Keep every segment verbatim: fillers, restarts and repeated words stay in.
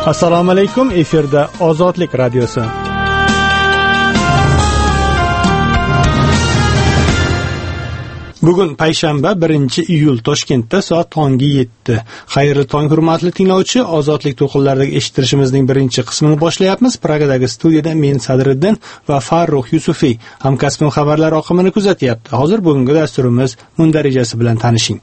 Assalomu alaykum, efirda Ozodlik radiosi. Bugun payshanba birinchi iyul, Toshkentda soat tonggi yetti. Xayrli tong, hurmatli tinglovchi. Ozodlik to'lqinlaridagi eshittirishimizning birinchi qismini boshlayapmiz. Pragadagi studiyada men Sadriddin va Farruh Yusufiy hamkasbim xabarlar oqimini kuzatyapti. Hozir bugungi dasturimiz mundarijasi bilan tanishing.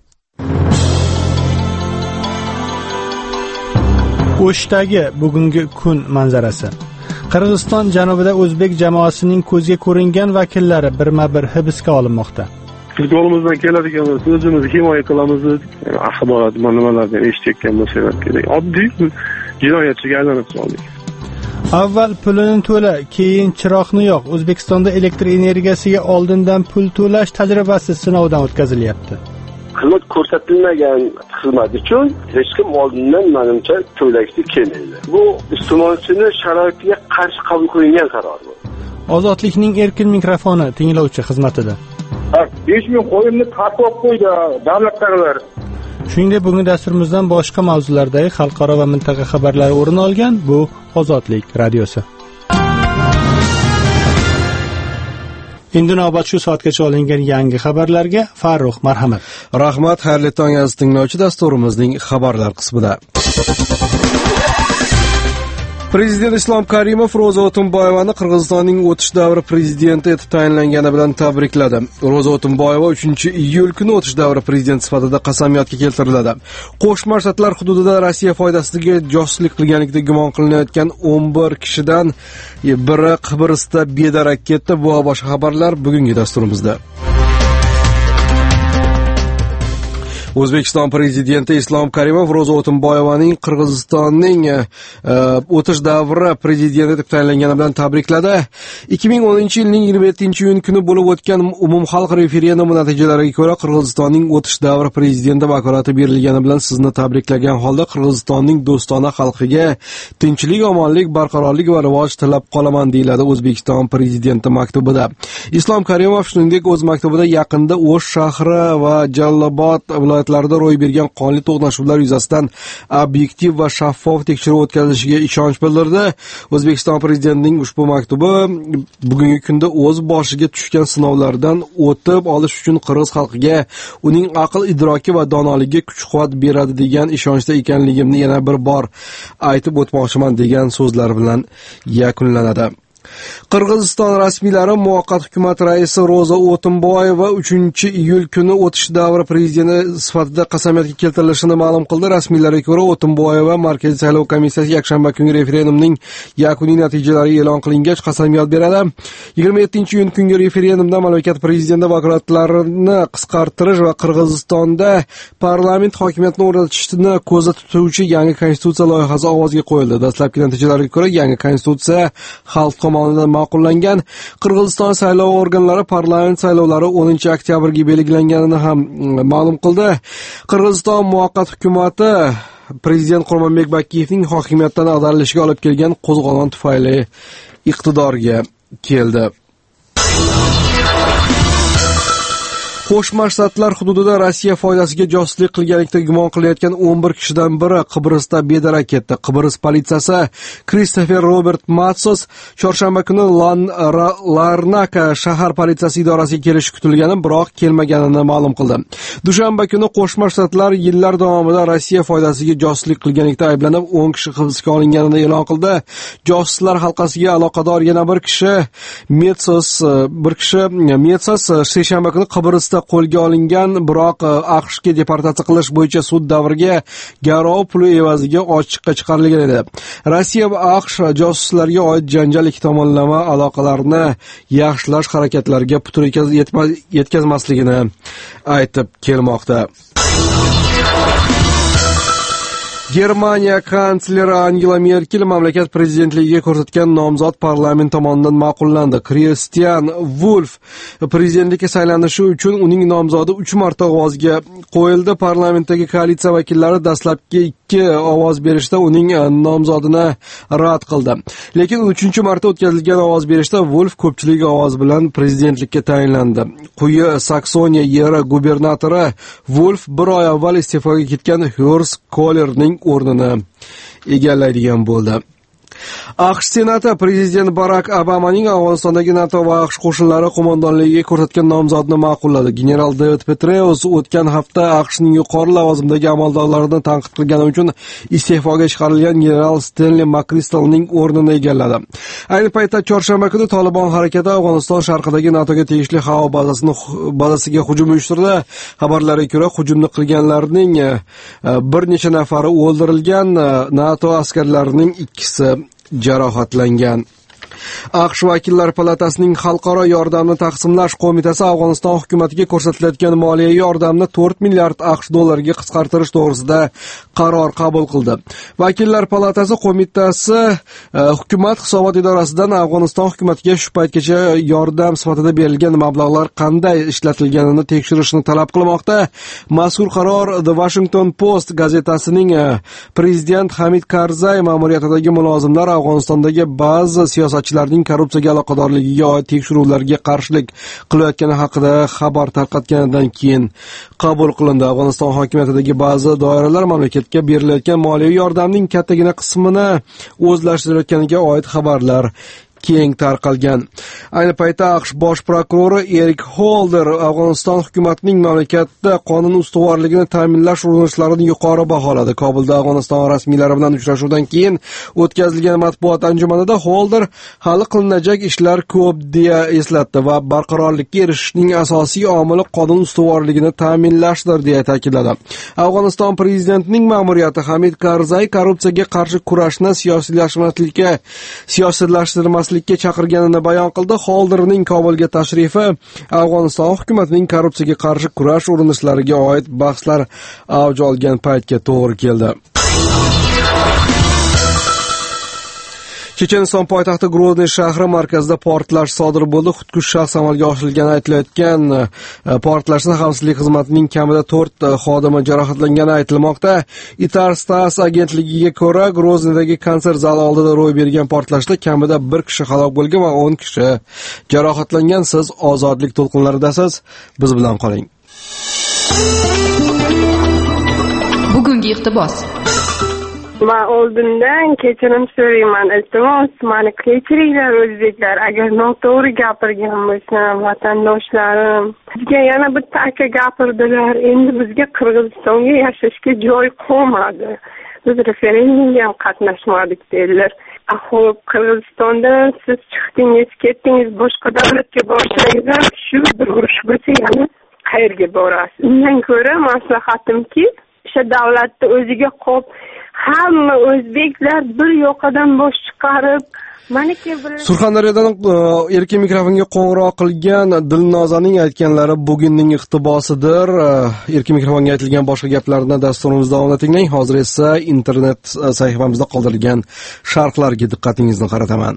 O'shdagi bugungi kun manzarasi. Qirg'iziston janubida o'zbek jamoasining ko'zga ko'ringan vakillari birma-bir hibsga olinmoqda. Biz qo'limizdan keladigan bo'lsa o'zimizni himoya qilamiz. Axborot nimalardan eshitayotgan bo'lsak kerak. Oddiy jinoyatchiga aylanib qoldik. Avval pulini to'la, keyin chiroqni yoq. O'zbekistonda elektr energiyasiga oldindan pul to'lash tajribasi sinovdan o'tkazilyapti. Xizmat ko'rsatilmagan xizmat uchun hech kim oldindan menimcha to'lashni kelmaydi. Bu iste'molchini sharoitiga qarshi qabul qilingan qaror bu. Ozodlikning erkin mikrofoni tinglovchi xizmatida. besh ming qo'yimni tarqab qo'ydi davlatlar. Shuningdek, bugungi dasturimizdan boshqa mavzulardagi xalqaro va mintaqa xabarlari o'rin olgan. Bu Ozodlik radiosi. Endi navbat shu soatgacha olingan yangi xabarlarga. Farruh, marhamat. Rahmat, xayrli tong aziz tinglovchi, dasturimizning xabarlar qismida. Prezident Islom Karimov Ro'za O'tinboyevani Qirg'izistonning o'tish davri prezidenti etib tayinlangani bilan tabrikladi. Ro'za O'tinboyeva uchinchi iyul kuni o'tish davri prezidenti sifatida qasamyodga keltiriladi. Qo'shma Shtatlar hududida Rossiya foydasiga josuslik qilganlikda gumon qilinayotgan o'n bir kishidan biri Qibrusda bedarak ketdi. Bu va boshqa xabarlar bugungi dasturimizda. O'zbekiston prezidenti Islom Karimov Ro'za O'tinboyevaning Qirg'izistonning o'tish davri prezidenti etib tayinlangani bilan tabrikladi. ikki ming o'ninchi yilning yigirma yettinchi iyun kuni bo'lib o'tgan umumxalq referendumi natijalariga ko'ra Qirg'izistonning o'tish davri prezidenti vakolati berilgani bilan sizni tabriklagan holda Qirg'izistonning do'stona xalqiga tinchlik, omonlik, barqarorlik va rivoj tilab qolaman, deyiladi O'zbekiston prezidenti maktubida. Islom Karimov shuningdek o'z maktubida yaqinda O'sh shahri va Jallobod viloyatlarida ro'y bergan qonli to'qnashuvlar yuzasidan obyektiv va shaffof tekshiruv o'tkazilishiga ishonch bildirdi. O'zbekiston prezidentining ushbu maktubi bugungi kunda o'z boshiga tushgan sinovlardan o'tib olish uchun qirg'iz xalqiga uning aql, idroki va donoligiga kuch-quvvat beradi degan ishonchda ekanligimni yana bir bor aytib o'tmoqchiman degan so'zlar bilan yakunlanadi. Qirg'iziston rasmiylari muvaqqat hukumat raisi Ro'za O'tinboyeva uchinchi iyul kuni o'tish davri prezidenti sifatida qasamyodga keltirilishini ma'lum qildi. Rasmiylarga ko'ra, O'tinboyeva Markaziy saylov komissiyasi yakshanba kungi referendumning yakuniy natijalari e'lon qilingach qasamyod beradi. yigirma yettinchi iyun kungi referendumda mamlakat prezidenti vakolatlarini qisqartirish va Qirg'izistonda parlament hokimiyatini o'rnatishni ko'zda tutuvchi yangi konstitutsiya loyihasi ovozga qo'yildi. Dastlabki natijalarga ko'ra, yangi konstitutsiya xalq tomonidan ma'qullangan. Qirg'iziston saylov organlari parlament saylovlari o'ninchi oktyabrga belgilanganini ham ma'lum qildi. Qirg'iziston muvaqqat hukumati prezident Qurmonbek Bakiyevning hokimiyatdan ag'darilishiga olib kelgan qo'zg'olon tufayli iqtidorga keldi. Qo'shma Shtatlar hududida Rossiya foydasiga josuslik qilganlikda gumon qilayotgan o'n bir kishidan biri Qibrusda bedarak ketdi. Qibrus politsiyasi Kristofer Robert Matsos chorshanba kuni Larnaka shahar politsiyasi idorasiga kelishi kutilgani, biroq kelmaganini ma'lum qildi. Dushanba kuni Qo'shma Shtatlar yillar davomida Rossiya foydasiga josuslik qilganlikda ayblanib o'n kishi hibsga olinganini e'lon qildi. Josuslar halqasiga aloqador yana bir kishi Metsos bir kishi Metsos seshanba kuni Qibrusda qo'lga olingan, biroq AQShga deportatsiya qilish bo'yicha sud davriga garov puli evaziga ochiqqa chiqarilgan edi. Rossiya va AQSh josuslarga oid janjal ikki tomonlama aloqalarni yaxshilash harakatlariga putur yetkazmasligini aytib kelmoqda. Germaniya kansleri Angela Merkel mamlakat prezidentligiga ko'rsatgan nomzod parlament tomonidan ma'qullandi. Christian Wolf prezidentlikka saylanishi uchun uning nomzodi uch marta ovozga qo'yildi. Parlamentdagi koalitsiya vakillari dastlabki ikki ovoz berishda uning nomzodini rad qildi. Lekin uchinchi marta o'tkazilgan ovoz berishda Wolf ko'pchilik ovoz bilan prezidentlikka tayinlandi. Quyi Saksoniya yeri gubernatori Wolf bir oy avval iste'foga ketgan Horst Kohlerning o'rnini egallaydigan bo'ldi. AQSh Senati prezident Barak Obamaning Afg'onistondagi NATO va AQSh qo'shinlari qo'mondonligiga ko'rsatgan nomzodni ma'qulladi. General David Petraeus o'tgan hafta AQShning yuqori lavozimdagi amaldorlarini tanqid qilgani uchun iste'foga chiqarilgan general Stanley McChrystalning o'rnini egalladi. Ayni paytda chorshanba kuni Taliban harakati Afg'oniston sharqidagi NATOga tegishli havo bazasini bazasiga hujum uyushtirdi. Xabarlarga ko'ra, hujumni qilganlarning bir necha nafari o'ldirilgan, NATO askarlarining ikkisi jarohatlangan. AQSh Vakillar palatasining xalqaro yordamni taqsimlash qo'mitasi Afg'oniston hukumatiga ko'rsatilayotgan moliyaviy yordamni to'rt milliard AQSh dollariga qisqartirish to'g'risida qaror qabul qildi. Vakillar palatasi qo'mitasi hukumat hisobot idorasidan Afg'oniston hukumatiga shu paytgacha yordam sifatida berilgan mablag'lar qanday ishlatilganini tekshirishni talab qilmoqda. Mazkur qaror The Washington Post gazetasining prezident Hamid Karzay ma'muriyatidagi mulozimlar Afg'onistondagi ba'zi siyosatchilar ning korrupsiyaga aloqadorligiga oid tekshiruvlarga qarshilik qilayotgani haqida xabar tarqatganidan keyin qabul qilindi. Afg'oniston hokimiyatidagi ba'zi doiralar mamlakatga berilayotgan moliyaviy yordamning kattagina qismini o'zlashtirayotganiga oid xabarlar keng tarqalgan. Ayni paytda AQSh bosh prokurori Erik Holder Afg'oniston hukumatining mamlakatda qonun ustuvorligini ta'minlash urinishlarini yuqori baholadi. Kobulda Afg'oniston rasmiylari bilan uchrashuvdan keyin o'tkazilgan matbuot anjumanida Holder hali qilinajak ishlar ko'p deya eslatdi va barqarorlikka erishishning asosiy omili qonun ustuvorligini ta'minlashdir deya ta'kidladi. Afg'oniston prezidentining ma'muriyati Hamid Karzay korrupsiyaga qarshi kurashni siyosiylashtirmaslikka siyosiylashtirmaslikka chaqirganini bayon qildi. Holderning Kobulga tashrifi Afg'oniston hukumatining korrupsiyaga qarshi kurash urinishlariga oid bahslar avj olgan paytga to'g'ri keldi. Checheniston poytaxti Grozniy shahri markazida portlash sodir bo'ldi. Xudkush shaxs amalga oshirilgani aytilayotgan portlashda xavfsizlik xizmatining kamida to'rt xodimi jarohatlangani aytilmoqda. Itarstas agentligiga ko'ra, Grozniydagi konsert zali oldida ro'y bergan portlashda kamida bir kishi halok bo'lgan va o'n kishi jarohatlangan. Siz ozodlik to'lqinlaridasiz. Biz bilan qoling. Bugungi iqtibos. Men oldindan kechirim so'rayman. Iltimos, meni kechiringlar o'zbeklar. Agar noto'g'ri gapirgan bo'lsam, vatandoshlarim. Bizga yana bitta aka gapirdilar. Endi bizga Qirg'izistonga yashashga joy qolmadi. Biz referendumga ham qatnashmadik dedilar. Xo'p, Qirg'izistondan siz chiqdingiz, ketdingiz, boshqa davlatga borsangizlar, shu bir urush bo'lsa yana qayerga borasiz? Undan ko'ra maslahatimki, o'sha davlatni o'ziga qolib hamma o'zbeklar bir yoqadan bosh chiqarib Surxondaryodan erkin mikrofonga qo'ng'iroq qilgan Dilnozaning aytganlari bugunning iqtibosidir. Erkin mikrofonga aytilgan boshqa gaplarni dasturimiz davomida tinglang. Hozir esa internet sahifamizda qoldirilgan sharhlarga diqqatingizni qarataman.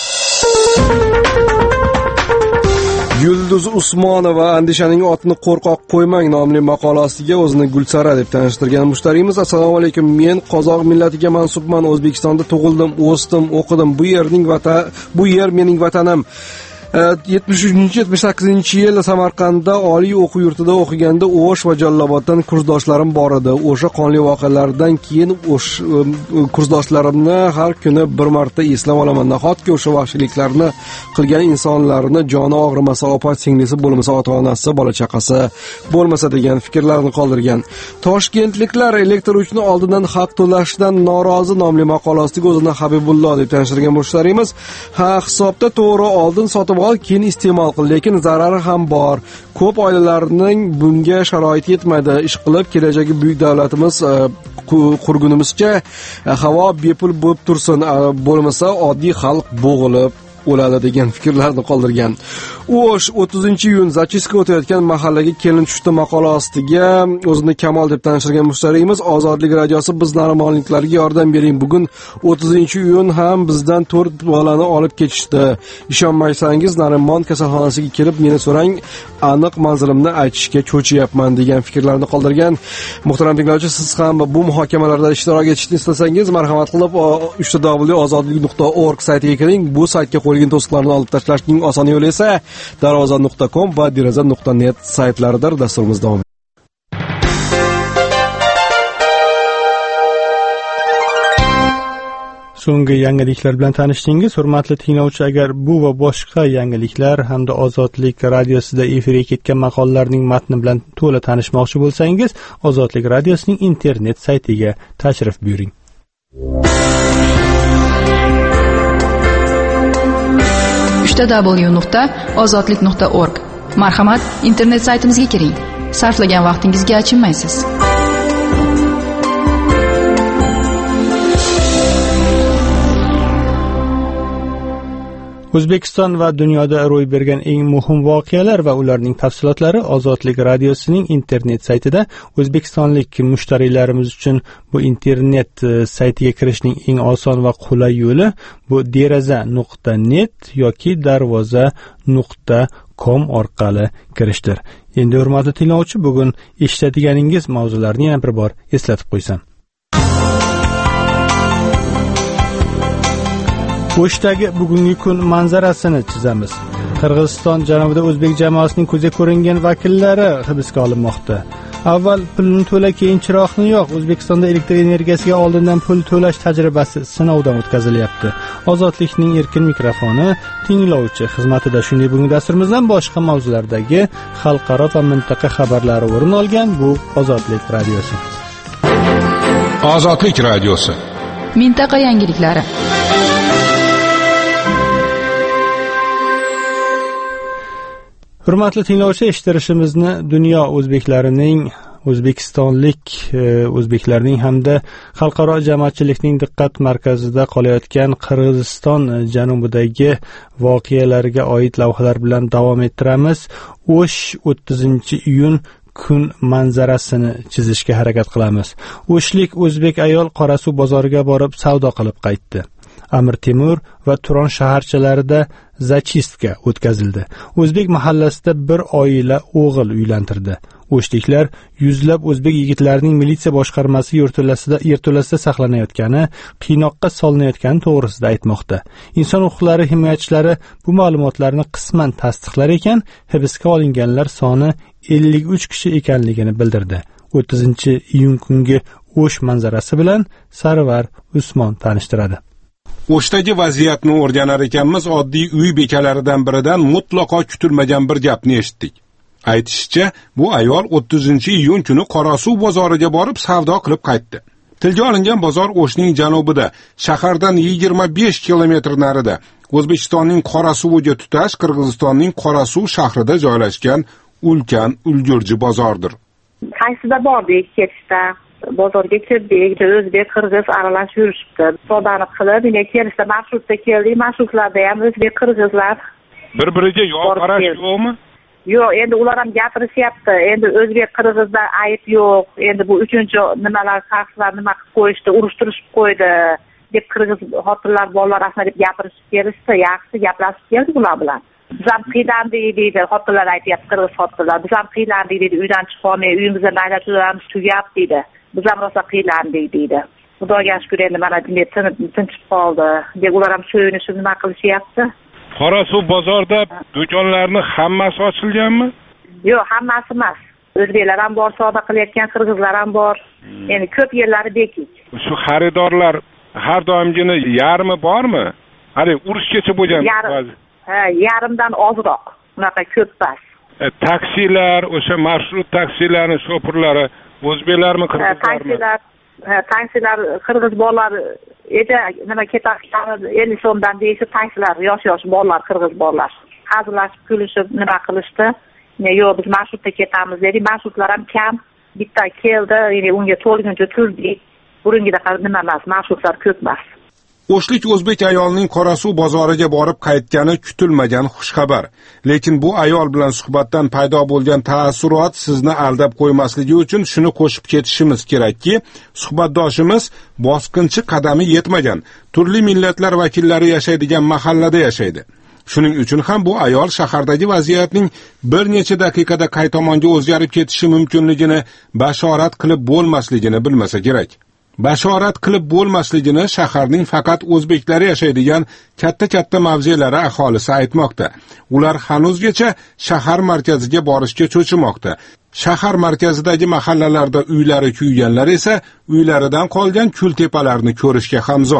Yulduz Usmonova Andishaning otni qo'rqoq qo'ymang nomli maqolasiga o'zini Gulsara deb tanishtirgan mushtarimiz: Assalomu alaykum. Men qozoq millatiga mansubman. O'zbekistonda tug'ildim, o'sdim, o'qidim. Bu yerning vatan, bu yer mening vatanim. yetmish uchinchi yetmish sakkizinchi yil Samarqandda oliy o'quv yurtida o'qiganda O'sh va Jalloboddan kursdoshlarim bor edi. O'sha qonli voqealardan keyin o'sh kursdoshlarimni har kuni bir marta eslab olaman. Nahotki o'sha vahshiyliklarni qilgan insonlarni joni og'rimasa, opa singlisi bo'lmasa, ota-onasi, bola chaqasi bo'lmasa degan fikrlarni qoldirgan. Toshkentliklar elektr o'chini oldindan haq to'lashdan norozi nomli maqolasiga o'zini Habibullo deb tanishtirgan mushtarimiz: ha, hisobda to'g'ri, oldin sotib ol, keyin iste'mol qil, lekin zarari ham bor. Ko'p oilalarning bunga sharoit yetmaydi. Ish qilib kelajagi buyuk davlatimiz qurgunimizcha havo bepul bo'lib tursin, bo'lmasa oddiy xalq bo'g'ilib o'ladi degan fikrlarni qoldirgan. O'sh o'ttizinchi iyun Zachiska o'tayotgan mahallaga kelin tushdi maqolasiga o'zini Kamol deb tanishtirgan mushtarimiz: Ozodlik radiosi, biz narmonliklarga yordam bering. Bugun o'ttizinchi iyun ham bizdan to'rt bolani olib ketishdi. Ishonmaysangiz Narimon kasalxonasiga kelib meni so'rang, aniq manzilimni aytishga cho'chiyapman degan fikrlarni qoldirgan. Muhtaram tinglovchi, siz ham bu muhokamalarda ishtirok etishni istasangiz, marhamat qilib uch w ozodlik nuqta org saytiga kiring. Bu saytga qo'yilgan to'siqlarni olib tashlashning oson yo'li esa darvoza nuqta com va deraza nuqta net saytlaridir. Dasturimiz davom So'nggi yangiliklar bilan tanishdingiz. Hurmatli tinglovchi, agar bu va boshqa yangiliklar hamda Ozodlik radiosida efirga ketgan maqolalarning matni bilan to'la tanishmoqchi bo'lsangiz, Ozodlik radiosining internet saytiga tashrif buyuring. uch w nuqta ozodlik nuqta org. Marhamat, internet saytimizga kiring. Sarflagan vaqtingizga achinmaysiz. O'zbekiston va dunyoda ro'y bergan eng muhim voqealar va ularning tafsilotlari Ozodlik radiosining internet saytida. O'zbekistonlik mushtariylarimiz uchun bu internet saytiga kirishning eng oson va qulay yo'li bu deraza nuqta net yoki darvoza nuqta com orqali kirishdir. Endi hurmatli tinglovchi, bugun eshitadiganingiz mavzularni yana bir bor eslatib qo'ysam. O'shdagi bugungi kun manzarasini chizamiz. Qirg'iziston janubida o'zbek jamoasining ko'zga ko'ringan vakillari hibsga olinmoqda. Avval pulni to'la, keyin chiroqni yo'q. O'zbekistonda elektr energiyasiga oldindan pul to'lash tajribasi sinovdan o'tkazilyapti. Ozodlikning erkin mikrofoni tinglovchi xizmatida. Shunday bugungi dasturimizdan boshqa mavzulardagi xalqaro va mintaqa xabarlari o'rin olgan bu Ozodlik radiosi. Ozodlik radiosi. Mintaqa yangiliklari. Hurmatli tinglovchi, eshittirishimizni dunyo o'zbeklarining, o'zbekistonlik o'zbeklarning hamda xalqaro jamoatchilikning diqqat markazida qolayotgan Qirg'iziston janubidagi voqealarga oid lavhalar bilan davom ettiramiz. O'sh o'ttizinchi iyun kun manzarasini chizishga harakat qilamiz. O'shlik o'zbek ayol Qorasuv bozoriga borib savdo qilib qaytdi. Amir Temur va Turon shaharchalarida zachistka o'tkazildi. O'zbek mahallasida bir oila o'g'il uylantirdi. O'shliklar yuzlab o'zbek yigitlarining militsiya boshqarmasi yerto'lasida yerto'lasida saqlanayotgani, qiynoqqa solinayotgani to'g'risida aytmoqda. Inson huquqlari himoyachilari bu ma'lumotlarni qisman tasdiqlar ekan, hibsga olinganlar soni ellik uch kishi ekanligini bildirdi. o'ttizinchi iyun kungi O'sh manzarasi bilan Sarvar Usmon tanishtiradi. O'shdagi vaziyatni o'rganar ekanmiz, oddiy uy bekalaridan biridan mutlaqo kutilmagan bir gapni eshitdik. Aytishicha, bu ayol o'ttizinchi iyun kuni Qorasuv bozoriga borib savdo qilib qaytdi. Tilga olingan bozor O'shning janubida, shahardan yigirma besh kilometr narida, O'zbekistonning Qorasuviga tutash Qirg'izistonning Qorasuv shahrida joylashgan ulkan ulgurji bozordir. Qaysida bordik ketishda? Bozorga kirdik, o'zbek qirg'iz aralash yurishibdi. Savdoni qilib, yana kelishda marshrutda keldik, marshrutlarda ham o'zbek qirg'izlar bir-biriga yo'q qarash yo'qmi? Yo'q, endi ular ham gapirishyapti. Endi o'zbek qirg'izda ayb yo'q. Endi bu uchinchi nimalar shaxslar nima qilib qo'yishdi, urushtirishib qo'ydi deb qirg'iz xotinlar, bolalar asma deb gapirishib kelishdi. Yaxshi gaplashib keldik ular bilan. Biz ham qiylandik deydi, xotinlar aytyapti, qirg'iz xotinlar. Biz ham qiylandik deydi, uydan chiqolmay, uyimizda mayda-chuylarimiz tugab deydi. Biz ham rosa qiylandik deydi. Xudoga shukr, endi mana bunday tinchib qoldi deb ular ham so'yinishib nima qilishyapti. Qorasuv bozorda do'konlarning hammasi ochilganmi? Yo'q, hammasi emas. O'zbeklar ham bor, savdo qilayotgan qirg'izlar ham bor. Endi ko'p yerlari bekik. Shu xaridorlar har doimgina yarmi bormi? Hali urushgacha bo'lgan ba'zi. Ha, yarimdan ozroq. Unaqa ko'p emas. E, taksilar, o'sha marshrut taksilarining shofirlari o'zbeklarmi, qirg'izlarmi? Taksilar, taksilar qirg'iz bolalar edi, nima ketadi, ellik so'mdan deyishib, taksilar yosh-yosh bolalar, qirg'iz bolalar hazillashib, kulishib, nima qilishdi. Yo'q, biz marshrutda ketamiz dedik. Marshrutlar ham kam. Bitta keldi, ya'ni unga to'lguncha turdik. Burungidaqa nima emas, marshrutlar ko'p emas. O'shlik o'zbek ayolning Qorasuv bozoriga borib qaytgani kutilmagan xushxabar. Lekin bu ayol bilan suhbatdan paydo bo'lgan taassurot sizni aldab qo'ymasligi uchun shuni qo'shib ketishimiz kerakki, suhbatdoshimiz bosqinchi qadami yetmagan, turli millatlar vakillari yashaydigan mahallada yashaydi. Shuning uchun ham bu ayol shahardagi vaziyatning bir necha daqiqada qay tomonga o'zgarib ketishi mumkinligini bashorat qilib bo'lmasligini bilmasa kerak. Bashorat qilib bo'lmasligini shaharning faqat o'zbeklari yashaydigan katta-katta mavzelari aholisi aytmoqda. Ular hanuzgacha shahar markaziga borishga cho'chimoqda. Shahar markazidagi mahallalarda uylari kuyganlar esa uylaridan qolgan kultepalarni ko'rishga ham zor.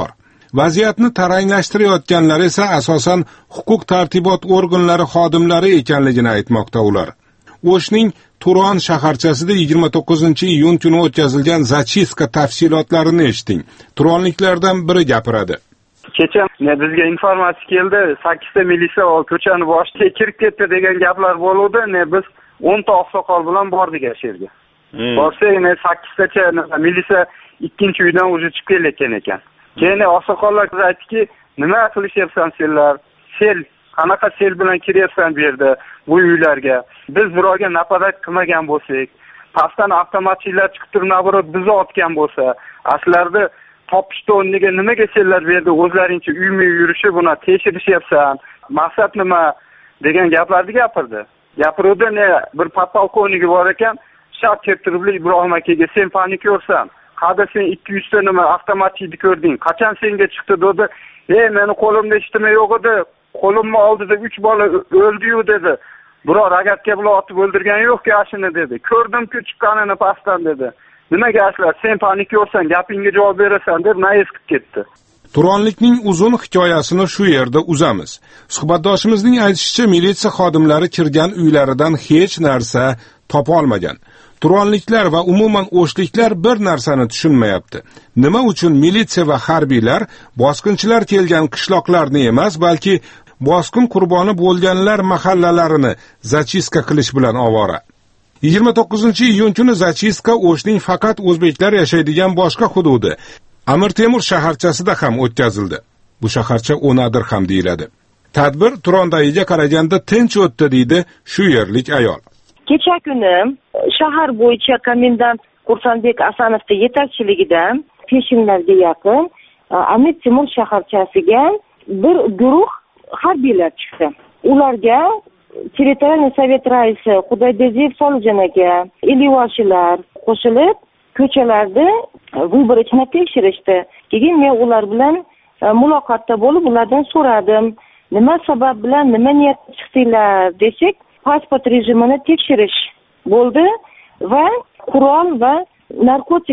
Vaziyatni taranglashtirayotganlar esa asosan huquq tartibot organlari xodimlari ekanligini aytmoqda ular. O'shning Turon shaharchasida yigirma to'qqizinchi iyun kuni o'tkazilgan zachistka tafsilotlarini eshiting. Turonliklardan biri gapiradi. Kecha bizga informatsiya keldi, sakkizta militsiya ko'chani boshiga kirib ketdi degan gaplar bo'ldi. Ne biz o'nta oqsoqol bilan bordik yerga. Hmm. Borsak, ne sakkiztacha militsiya ikkinchi uydan o'zi chiqib kelayotgan ekan. Keyin oqsoqollar aytdiki, nima qilishyapsan senlar? Sel, qanaqa sel bilan kiryapsan bu yerda bu uylarga? Biz birovga napadat qilmagan bo'lsak, pastdan avtomatchilar chiqib turib naborot bizni otgan bo'lsa, aslarda topishdi o'rniga nimaga senlar bu yerda o'zlaringcha uymi yurishi buni tekshirishyapsan? Maqsad nima degan gaplarni gapirdi. Gapirdi, ne bir podpolkovniki bor ekan, shart keltirib Ibrohim akaga sen panik ko'rsan. Qada sen ikki yuz ta nima avtomatchini ko'rding. Qachon senga chiqdi dedi. "Ey, meni qo'limda ishtima yo'q edi. Qo'limni oldida uch bola o'ldi-yu" dedi. "Biror ragatga bilan otib o'ldirgan yo'q-ku ashini" dedi. "Ko'rdim-ku chiqqanini pastdan" dedi. "Nimaga ashlar? Sen panik ko'rsan, gapingga javob berasan" deb nayz qilib ketdi. Turonlikning uzun hikoyasini shu yerda uzamiz. Suhbatdoshimizning aytishicha, militsiya xodimlari kirgan uylaridan hech narsa topa olmagan. Turonliklar va umuman o'shliklar bir narsani tushunmayapti. Nima uchun militsiya va harbiylar bosqinchilar kelgan qishloqlarni emas, balki bosqin qurboni bo'lganlar mahallalarini zachistka qilish bilan ovora. yigirma to'qqizinchi iyun kuni zachistka O'shning faqat o'zbeklar yashaydigan boshqa hududi Amir Temur shaharchasida ham o'tkazildi. Bu shaharcha O'nadir ham deyiladi. Tadbir Turondagiga qaraganda tinch o'tdi deydi shu yerlik ayol. Kecha kuni shahar bo'yicha komendant Qursonbek Asanovning yetakchiligida peshinlarga yaqin Amir Temur shaharchasiga bir guruh harbiylar chiqdi. Ularga Territorial sovet raisi Xudoyberdiyev Solijon aka, elivoshilar qo'shilib ko'chalarda vыборочно tekshirishdi. Keyin men ular bilan muloqotda bo'lib, ulardan so'radim, nima sabab bilan nima niyatda chiqdinglar desak, pasport rejimini tekshirish bo'ldi va qurol va narkotik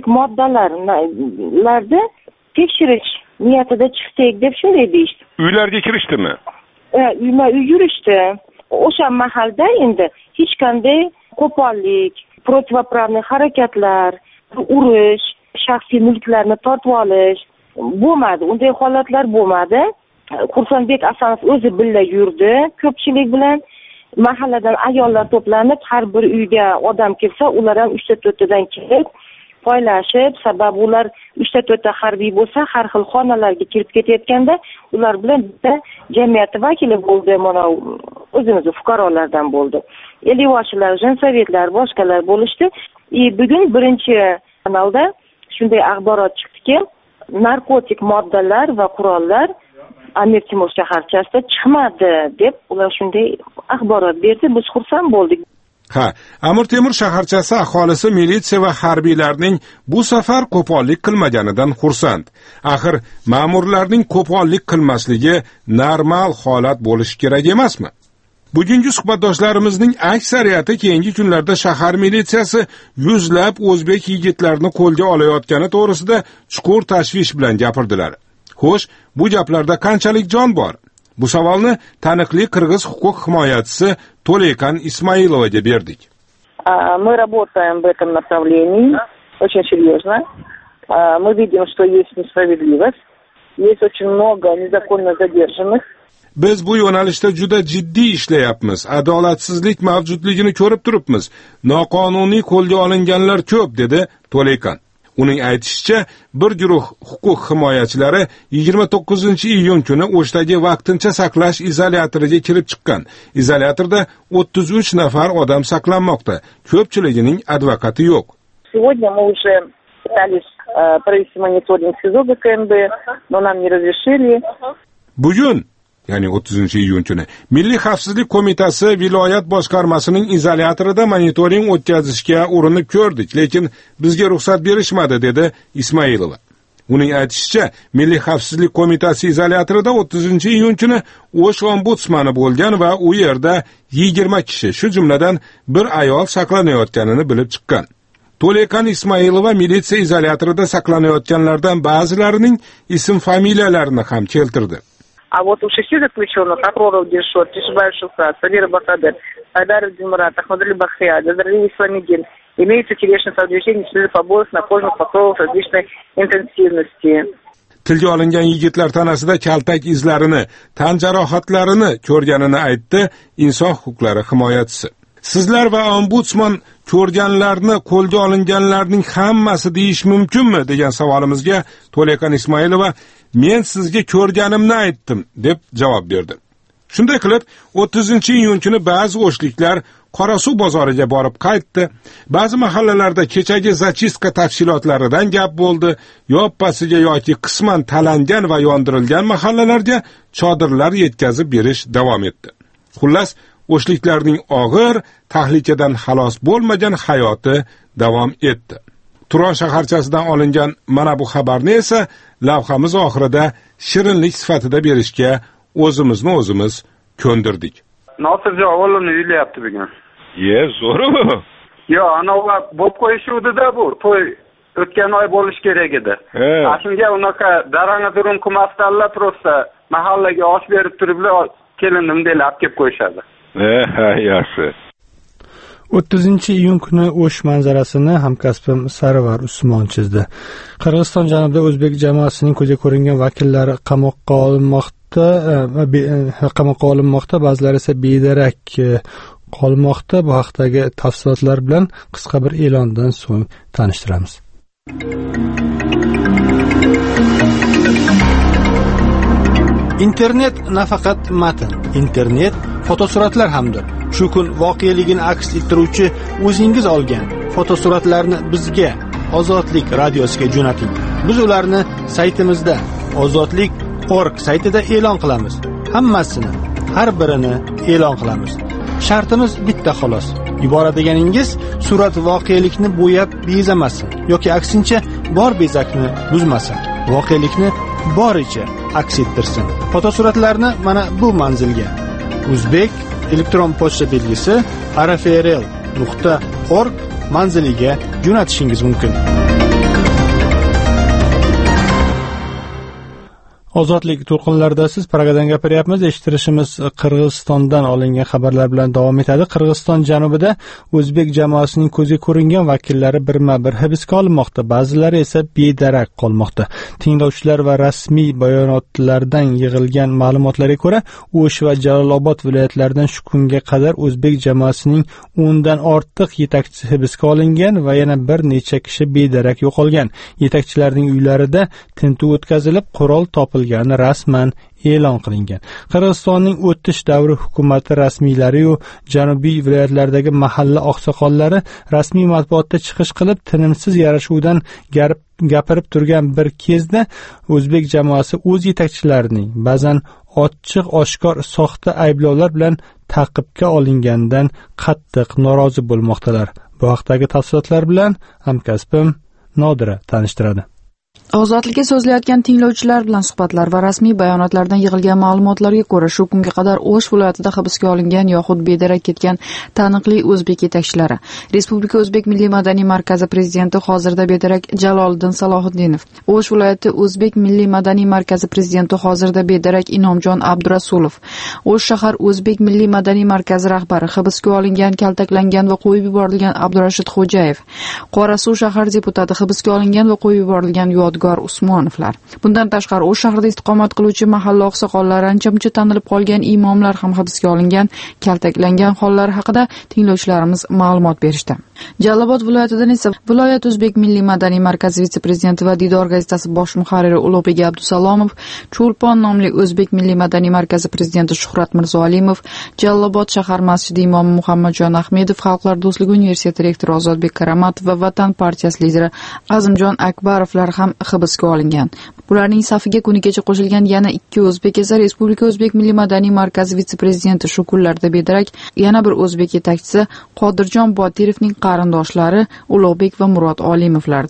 moddalarni tekshirish niyatida chiqdik deb shunday deyishdi. Uylarga kirishdimi? E, uyma uy yurishdi. O'sha mahalda endi hech qanday qo'pollik, protivopravniy harakatlar, urush, shaxsiy mulklarni tortib olish bo'lmadi. Unday holatlar bo'lmadi. Qursonbek Asanov o'zi billa yurdi, ko'pchilik bilan mahalladan ayollar to'planib, har bir uyga odam kelsa, ular ham uch ta to'rt tadan kelib poylashib, sababi ular uch ta to'rt ta harbiy bo'lsa, har xil xonalarga kirib ketayotganda, ular bilan bitta jamiyat vakili bo'ldi, mana o'zimiz fuqarolardan bo'ldi. Elivoshilar, jensovetlar, boshqalar bo'lishdi. E, bugun birinchi kanalda shunday axborot chiqdiki, narkotik moddalar va qurollar Amir Temur shaharchasida chiqmadi deb ular shunday axborot berdi. Biz xursand bo'ldik. Ha, Amir Temur shaharchasi aholisi militsiya va harbiylarning bu safar qo'pollik qilmaganidan xursand. Axir ma'murlarning qo'pollik qilmasligi normal holat bo'lishi kerak emasmi? Bugungi suhbatdoshlarimizning aksariyati keyingi kunlarda shahar militsiyasi yuzlab o'zbek yigitlarini qo'lga olayotgani to'g'risida chuqur tashvish bilan gapirdilar. Xo'sh, bu gaplarda qanchalik jon bor? Bu savolni taniqli qirg'iz huquq himoyachisi To'lekan Ismailovaga berdik. Мы работаем в этом направлении очень серьезно. Мы видим, что есть несправедливость. Есть очень много незаконно задержанных. Biz bu yo'nalishda juda jiddiy ishlayapmiz. Adolatsizlik mavjudligini ko'rib turibmiz. Noqonuniy qo'lga olinganlar ko'p, dedi To'lekan. Uning aytishicha, bir guruh huquq himoyachilari yigirma to'qqizinchi iyun kuni O'shdagi vaqtincha saqlash izolyatoriga kirib chiqqan. Izolyatorda o'ttiz uch nafar odam saqlanmoqda. Ko'pchiligining advokati yo'q. Сегодня мы уже пытались провести мониторинг СИЗО ГКМБ, но нам не разрешили. Bugun ya'ni o'ttizinchi iyun kuni Milliy xavfsizlik qo'mitasi viloyat boshqarmasining izolyatorida monitoring o'tkazishga urinib ko'rdik, lekin bizga ruxsat berishmadi, dedi Ismailova. Uning aytishicha, Milliy xavfsizlik qo'mitasi izolyatorida o'ttizinchi iyun kuni O'sh ombudsmani bo'lgan va u yerda yigirma kishi, shu jumladan bir ayol saqlanayotganini bilib chiqqan. To'lekan Ismoilova militsiya izolyatorida saqlanayotganlardan ba'zilarining ism-familiyalarini ham keltirdi. А вот у шести заключенных Акроров Дишот, Тишбаев Шухрат, Сабир Бахадыр, Айдар Димурат, Ахмадали Бахрия, Дазрали Исламидин имеется телесное совмещение членов побоев на кожных покровах различной интенсивности. Tilga olingan yigitlar tanasida kaltak izlarini, tan jarohatlarini ko'rganini aytdi inson huquqlari himoyachisi. Sizlar va ombudsman ko'rganlarni qo'lga olinganlarning hammasi deyish mumkinmi degan savolimizga To'lekan Ismoilova men sizga ko'rganimni aytdim deb javob berdi. Shunday qilib o'ttizinchi iyun kuni ba'zi o'shliklar Qorasuv bozoriga borib qaytdi. Ba'zi mahallalarda kechagi zachistka tafsilotlaridan gap bo'ldi. Yoppasiga yoki qisman talangan va yondirilgan mahallalarga chodirlar yetkazib berish davom etdi. Xullas, o'shliklarning og'ir tahlikadan xalos bo'lmagan hayoti davom etdi. Turon shaharchasidan olingan mana bu xabarni esa lavhamiz oxirida shirinlik sifatida berishga o'zimizni o'zimiz ko'ndirdik. Nosirjon o'g'lini uylayapti bugun. Ye, zo'rmi? Yo, anova bo'lib qo'yishuvdi-da bu. To'y o'tgan oy bo'lish kerak edi. Shunga unaqa daranga durum qilmasdanlar prosta mahallaga osh berib turiblar, kelindim deb kelib qo'yishadi. Ha, yaxshi. o'ttizinchi iyun kuni O'sh manzarasini hamkasbim Sarvar Usmon chizdi. Qirg'iziston janubida o'zbek jamoasining ko'zga ko'ringan vakillari qamoqqa olinmoqda, qamoqqa olinmoqda, ba'zilari esa bedarak qolmoqda. Bu haqdagi tafsilotlar bilan qisqa bir e'londan so'ng tanishtiramiz. Internet nafaqat matn, internet fotosuratlar hamdir. Shu kun voqeligini aks ettiruvchi o'zingiz olgan fotosuratlarni bizga Ozodlik radiosiga jo'nating. Biz ularni saytimizda ozodlik nuqta org saytida e'lon qilamiz. Hammasini, har birini e'lon qilamiz. Shartimiz bitta xolos. Yuboradiganingiz surat voqelikni bo'yab bezamasin yoki aksincha bor bezakni buzmasin. Voqelikni boricha aks ettirsin. Fotosuratlarni mana bu manzilga O'zbek elektron pochta belgisi r f r l nuqta org manziliga jo'natishingiz mumkin. Ozodlik to'lqinlarida siz Pragadan gapiryapmiz. Eshittirishimiz Qirg'izistondan olingan xabarlar bilan davom etadi. Qirg'iziston janubida o'zbek jamoasining ko'zga ko'ringan vakillari birma-bir hibsga olinmoqda, ba'zilari esa bedarak qolmoqda. Tinglovchilar va rasmiy bayonotlardan yig'ilgan ma'lumotlarga ko'ra, O'sh va Jalolobod viloyatlaridan shu kunga qadar o'zbek jamoasining o'ndan ortiq yetakchisi hibsga olingan va yana bir necha kishi bedarak yo'qolgan. Yetakchilarning uylarida tintuv o'tkazilib, qurol topilgan rasman e'lon qilingan. Qirg'izistonning o'tish davri hukumati rasmiylari va janubiy viloyatlardagi mahalla oqsoqollari rasmiy matbuotda chiqish qilib, tinimsiz yarashuvdan gapirib turgan bir kezda o'zbek jamoasi o'z yetakchilarining ba'zan ochiq oshkor soxta ayblovlar bilan ta'qibga olingandan qattiq norozi bo'lmoqdalar. Bu haqdagi tafsilotlar bilan hamkasbim Nodira tanishtiradi. Ozodlikka so'zlayotgan tinglovchilar bilan suhbatlar va rasmiy bayonotlardan yig'ilgan ma'lumotlarga ko'ra, shu kunga qadar O'sh viloyatida hibsga olingan yoxud bedarak ketgan taniqli o'zbek yetakchilari: Respublika O'zbek Milliy madaniy markazi prezidenti hozirda bedarak Jaloliddin Salohiddinov, O'sh viloyati O'zbek Milliy madaniy markazi prezidenti hozirda bedarak Inomjon Abdurasulov, O'sh shahar O'zbek Milliy madaniy markazi rahbari hibsga olingan, kaltaklangan va qo'yib yuborilgan Abdurashid Xo'jayev, Qorasuv shahar deputati hibsga olingan va qo'yib yuborilgan Yodgor Usmonovlar. Bundan tashqari O'sh shahrida istiqomat qiluvchi mahalla oqsoqollari, ancha-muncha tanilib qolgan imomlar ham hibsga olingan, kaltaklangan hollari haqida tinglovchilarimiz ma'lumot berishdi. Jalolobod viloyatidan esa viloyat O'zbek Milliy madaniy markazi vitse-prezidenti va Didor gazetasi bosh muharriri Ulug'bek Abdusalomov, Cho'lpon nomli O'zbek Milliy madaniy markazi prezidenti Shuhrat Mirzoalimov, Jalolobod shahar masjidi imomi Muhammadjon Ahmedov, Xalqlar do'stligi universiteti rektori Ozodbek Karamatov va Vatan partiyasi lideri Azimjon Akbarovlar ham hibsga olingan. Bularning safiga kunigacha qo'shilgan yana ikki o'zbek esa Respublika O'zbek Milliy madaniy markazi vitse-prezidenti shu kunlarda bedarak yana bir o'zbek yetakchisi Qodirjon Botirovning qarindoshlari Ulug'bek va Murod Olimovlardir.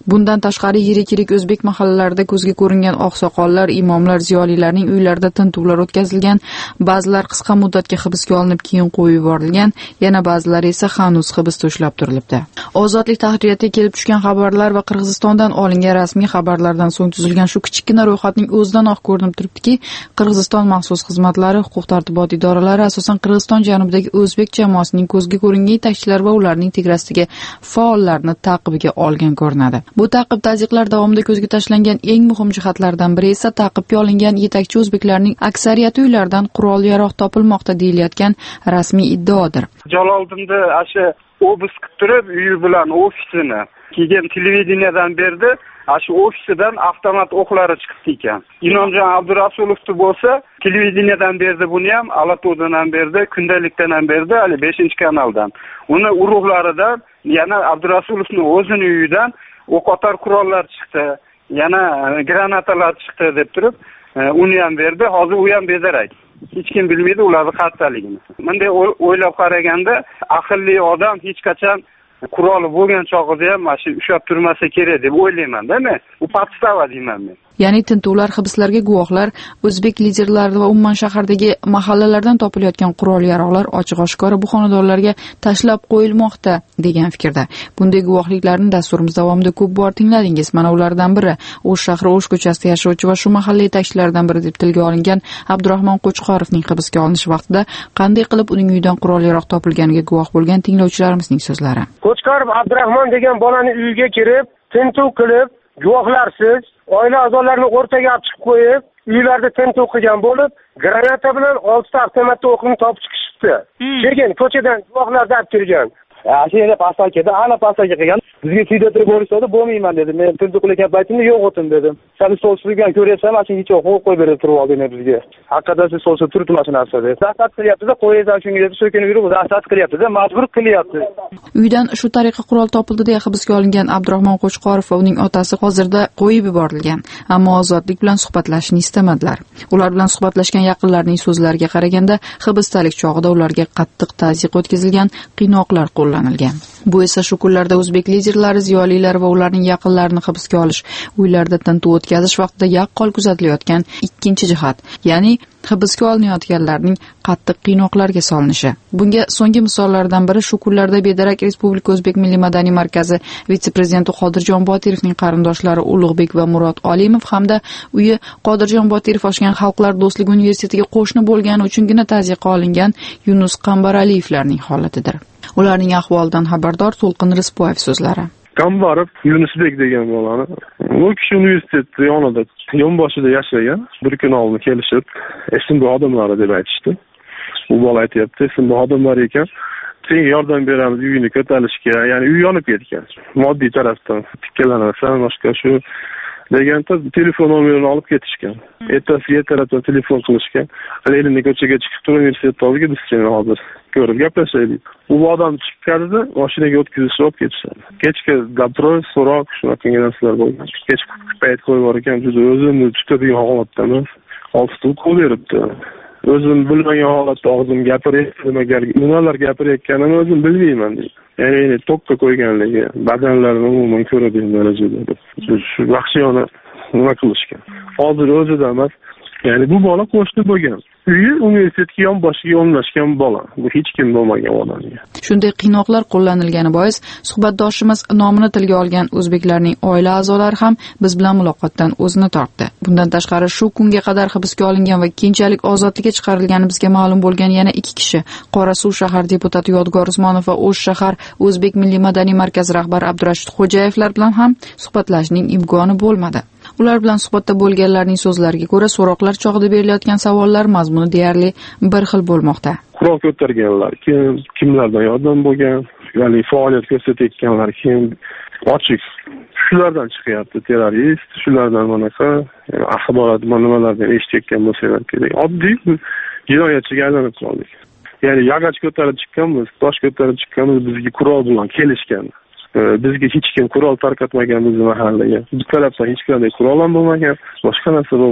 Bundan tashqari yirik-yirik o'zbek mahallalarida ko'zga ko'ringan oqsoqollar, imomlar, ziyolilarning uylarida tintuvlar o'tkazilgan, ba'zilar qisqa muddatga hibsga olinib keyin qo'yib yuborilgan, yana ba'zilari esa hanuz hibsda ushlab turilibdi. Ozodlik tahririyatiga kelib tushgan xabarlar va Qirg'izistondan olingan rasmiy xabarlardan so'ng tuzilgan shu kichkina ro'yxatning o'zidanoq ko'rinib turibdiki, Qirg'iziston maxsus xizmatlari, huquq-tartibot idoralari asosan Qirg'iziston janubidagi o'zbek jamoasining ko'zga ko'ringan yetakchilari va ularning tegrasiga faollarni ta'qibiga olgan ko'rinadi. Bu ta'qib tazyiqlar davomida ko'zga tashlangan eng muhim jihatlardan biri esa ta'qibga olingan yetakchi o'zbeklarning aksariyati uylaridan qurol-yarog' topilmoqda deyilayotgan rasmiy iddaodir. Jaloliddinni asha obisq qilib turib, uyi bilan ofisini keyin televideniyadan berdi. Shu ofisidan avtomat o'qlari chiqdi ekan. Inomjon Abdurasulovni bo'lsa, televideniyadan berdi buni ham, Alato'dan ham berdi, kundalikdan ham berdi, hali beshinchi kanaldan. Uni urug'laridan, yana Abdurasulovning o'zining uyidan o'qotar qurollar chiqdi, yana granatalar chiqdi deb turib, uni ham berdi. Hozir u ham bedarak. Hech kim bilmaydi ularning xastaligini. Bunday o'ylab qaraganda, aqlli odam hech qachon quroli bo'lgan chog'ida ham mana shu ushlab turmasa kerak deb o'ylayman-da men. U podstava deyman men. Ya'ni tintuvlar, hibslarga guvohlar, o'zbek liderlari va umuman shahardagi mahallalardan topilayotgan qurol-yarog'lar ochiq-oshkora bu xonadonlarga tashlab qo'yilmoqda degan fikrda. Bunday guvohliklarni dasturimiz davomida ko'p bor tingladingiz. Mana ulardan biri O'sh shahri O'sh ko'chasida yashovchi va shu mahalla yetakchilaridan biri deb tilga olingan Abdurahmon Qo'chqorovning hibsga olinishi vaqtida qanday qilib uning uyidan qurol-yarog' topilganiga guvoh bo'lgan tinglovchilarimizning so'zlari. Qo'chqorov Abdurahmon degan bolaning uyiga kirib, tintuv qilib, guvohlarsiz oila a'zolarini o'rtaga olib chiqib qo'yib, uylarda tintuv qilgan bo'lib, granata bilan oltita avtomatli o'qni topib chiqishibdi. Keyin ko'chadan guvohlarni olib kirgan. Ashina pastakeda, ana pastaka qilgan. Bizga tuyda turib ko'rsatdi, bo'lmayman dedi. Men tintuv qilayotgan paytimda yo'q o'tin dedim. Sen solsizgan ko'ryapsan, mana hech yo'q, qo'yib berib turib oldinglar bizga. Haqiqatan siz solsiz turibdi mana shu narsada. Zaxtat qilyapti-da, qo'yinglar shunga deb so'kinib yurib, zaxtat qilyapti-da, majbur qilyapti. Uydan shu tariqa qurol topildi deya hibsga olingan Abdurahmon Qo'chqorov va uning otasi hozirda qo'yib yuborilgan, ammo ozodlik bilan suhbatlashishni istamadilar. Ular bilan suhbatlashgan yaqinlarining so'zlariga qaraganda, hibsdalik chog'ida ularga qattiq tazyiq o'tkazilgan, qiynoqlar qo'llanilgan. Bu esa shu kunlarda o'zbek liderlari, ziyolilar va ularning yaqinlarini hibsga olish, uylarda tintuv o'tkazish vaqtida yaqqol kuzatilayotgan ikkinchi jihat, ya'ni hibsga olinayotganlarning qattiq qiynoqlarga solinishi. Bunga so'nggi misollardan biri shu kunlarda bedarak Respublika O'zbek Milliy madaniy markazi vitse-prezidenti Qodirjon Botirovning qarindoshlari Ulug'bek va Murod Olimov hamda uyi Qodirjon Botirov ochgan Xalqlar do'stligi universitetiga qo'shni bo'lgani uchungina tazyiqqa olingan Yunus Qambaraliyevlarning holatidir. Ularning ahvolidan xabardor To'lqin Rizpoyev so'zlari. Qambarov Yunusbek degan bolani, u kishi universitet yonida yonboshida yashagan. Bir kun oldin kelishib, "Esim bu odamlar" deb aytishdi. U bola aytayapti, "Esim bu odamlar ekan, senga yordam beramiz uyini ko'tarishga." Ya'ni uy yonib ketgan. Moddiy tarafdan tikkalanasan, boshqa shu deganda telefon nomerini olib ketishgan. Ertasiga ertalabdan telefon qilishgan. Leninni ko'chaga chiqib turib, universitet oldiga biz seni hozir ko'rib gaplashaylik. U odam chiqib keldi, mashinaga o'tkazishib olib ketishdi. Kechga gaproy, so'roq, shunaqa narsalar bo'lgan. Kechki payt qo'yib bor ekan, juda o'zimni tutadigan holatda emas. Oltita qo'l beribdi. O'zim bilmagan holatda og'zim gapirayotgan, nimalar gapirayotganini o'zim bilmayman deydi. Ya'ni tokka qo'yganligi, badanlarini umuman ko'radigan darajada. Shu vahshiyona nima qilishgan. Hozir o'zida emas, ya'ni bu bola qo'shni bo'lgan. Uyi universitetga yonboshiga o'rnashgan bola. Bu hech kim bo'lmagan odamga. Shunday qiynoqlar qo'llanilgani bois suhbatdoshimiz nomini tilga olgan o'zbeklarning oila a'zolari ham biz bilan muloqotdan o'zini tortdi. Bundan tashqari shu kunga qadar hibsga olingan va keyinchalik ozodlikka chiqarilgani bizga ma'lum bo'lgan yana ikki kishi, Qorasuv shahar deputati Yodgor Usmonov va O'sh shahar O'zbek Milliy madaniy markazi rahbari Abdurashid Xo'jayevlar bilan ham suhbatlashishning imkoni bo'lmadi. Ular bilan suhbatda bo'lganlarning so'zlariga ko'ra, so'roqlar chog'ida berilayotgan savollar mazmuni deyarli bir xil bo'lmoqda. Qurol ko'targanlar kim, kimlardan yordam bo'lgan, ya'ni faoliyat ko'rsatayotganlar kim, ochiq shulardan chiqyapti, terrorist, shulardan manaqa axborot nimalardan eshitayotgan bo'lsalar kerak. Oddiy jinoyatchiga aylanib qoldik. Ya'ni yag'och ko'tarib chiqqanmiz, tosh ko'tarib chiqqanmiz, bizga qurol bilan kelishgan. Bizga hech kim qurol tarqatmagan bizning mahallaga. Biz tarafdan hech qanday qurol ham bo'lmagan, boshqa narsa bo'lmagan.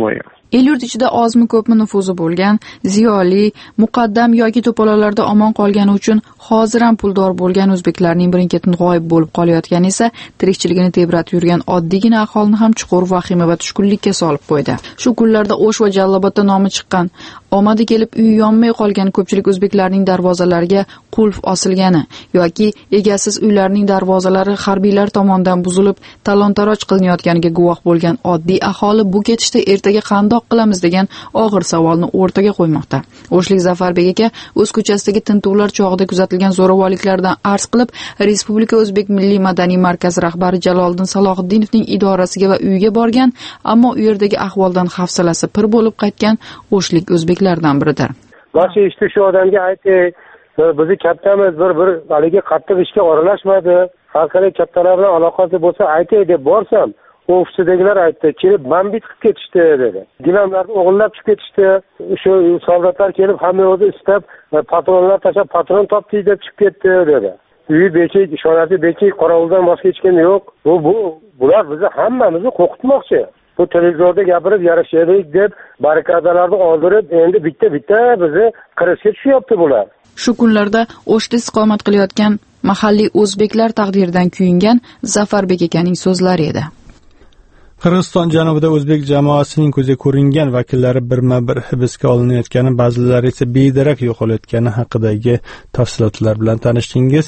el yurt ichida ozmi ko'pmi nufuzi bo'lgan, ziyoli, muqaddam yoki to'polonlarda omon qolgani uchun hozir ham puldor bo'lgan o'zbeklarning birin-ketin g'oyib bo'lib qolayotgani esa tirikchiligini tebratib yurgan oddiygina aholini ham chuqur vahima va tushkunlikka solib qo'ydi. Shu kunlarda O'sh va Jallobodda nomi chiqqan, omadi kelib uyi yonmay qolgan ko'pchilik o'zbeklarning darvozalariga qulf osilgani yoki egasiz uylarning darvozalari harbiylar tomonidan buzilib talon-taroj qilinayotganiga guvoh bo'lgan oddiy aholi bu ketishda ertaga qandoq qilamiz degan og'ir savolni o'rtaga qo'ymoqda. O'shlik Zafarbek aka o'z ko'chasidagi tintuvlar chog'ida kuzatilgan zo'ravonliklardan arz qilib, Respublika O'zbek Milliy madaniy markazi rahbari Jaloliddin Salohiddinovning idorasiga va uyiga borgan, ammo u yerdagi ahvoldan hafsalasi pir bo'lib qaytgan O'shlik o'zbeklardan biridir. Boshi ishda shu odamga aytay, bizni kattamiz bir bir haligi qattiq ishga aralashmadi. Xalqaro kattalar bilan aloqasi bo'lsa aytay deb borsam, ofisdagilar aytdi, kelib bambit qilib ketishdi dedi. Gilamlarni o'g'irlab chiqib ketishdi. Shu soldatlar kelib hamma o'zi istab patronlar tashab patron topdik deb chiqib ketdi dedi. Uyi bekik, ishonati bekik, qorovuldan boshqa hech kim yo'q. Bu bu bular bizni hammamizni qo'rqitmoqchi. Bu televizorda gapirib yarashaylik deb barrikadalarni oldirib, endi bitta-bitta bizni qirishga tushyapti bular. Shu kunlarda O'shda istiqomat qilayotgan mahalliy o'zbeklar taqdiridan kuyingan Zafarbek akaning so'zlari edi. Qirg'iziston janubida o'zbek jamoasining ko'zga ko'ringan vakillari birma-bir hibsga olinayotgani, ba'zilari esa bedarak yo'qolayotgani haqidagi tafsilotlar bilan tanishdingiz.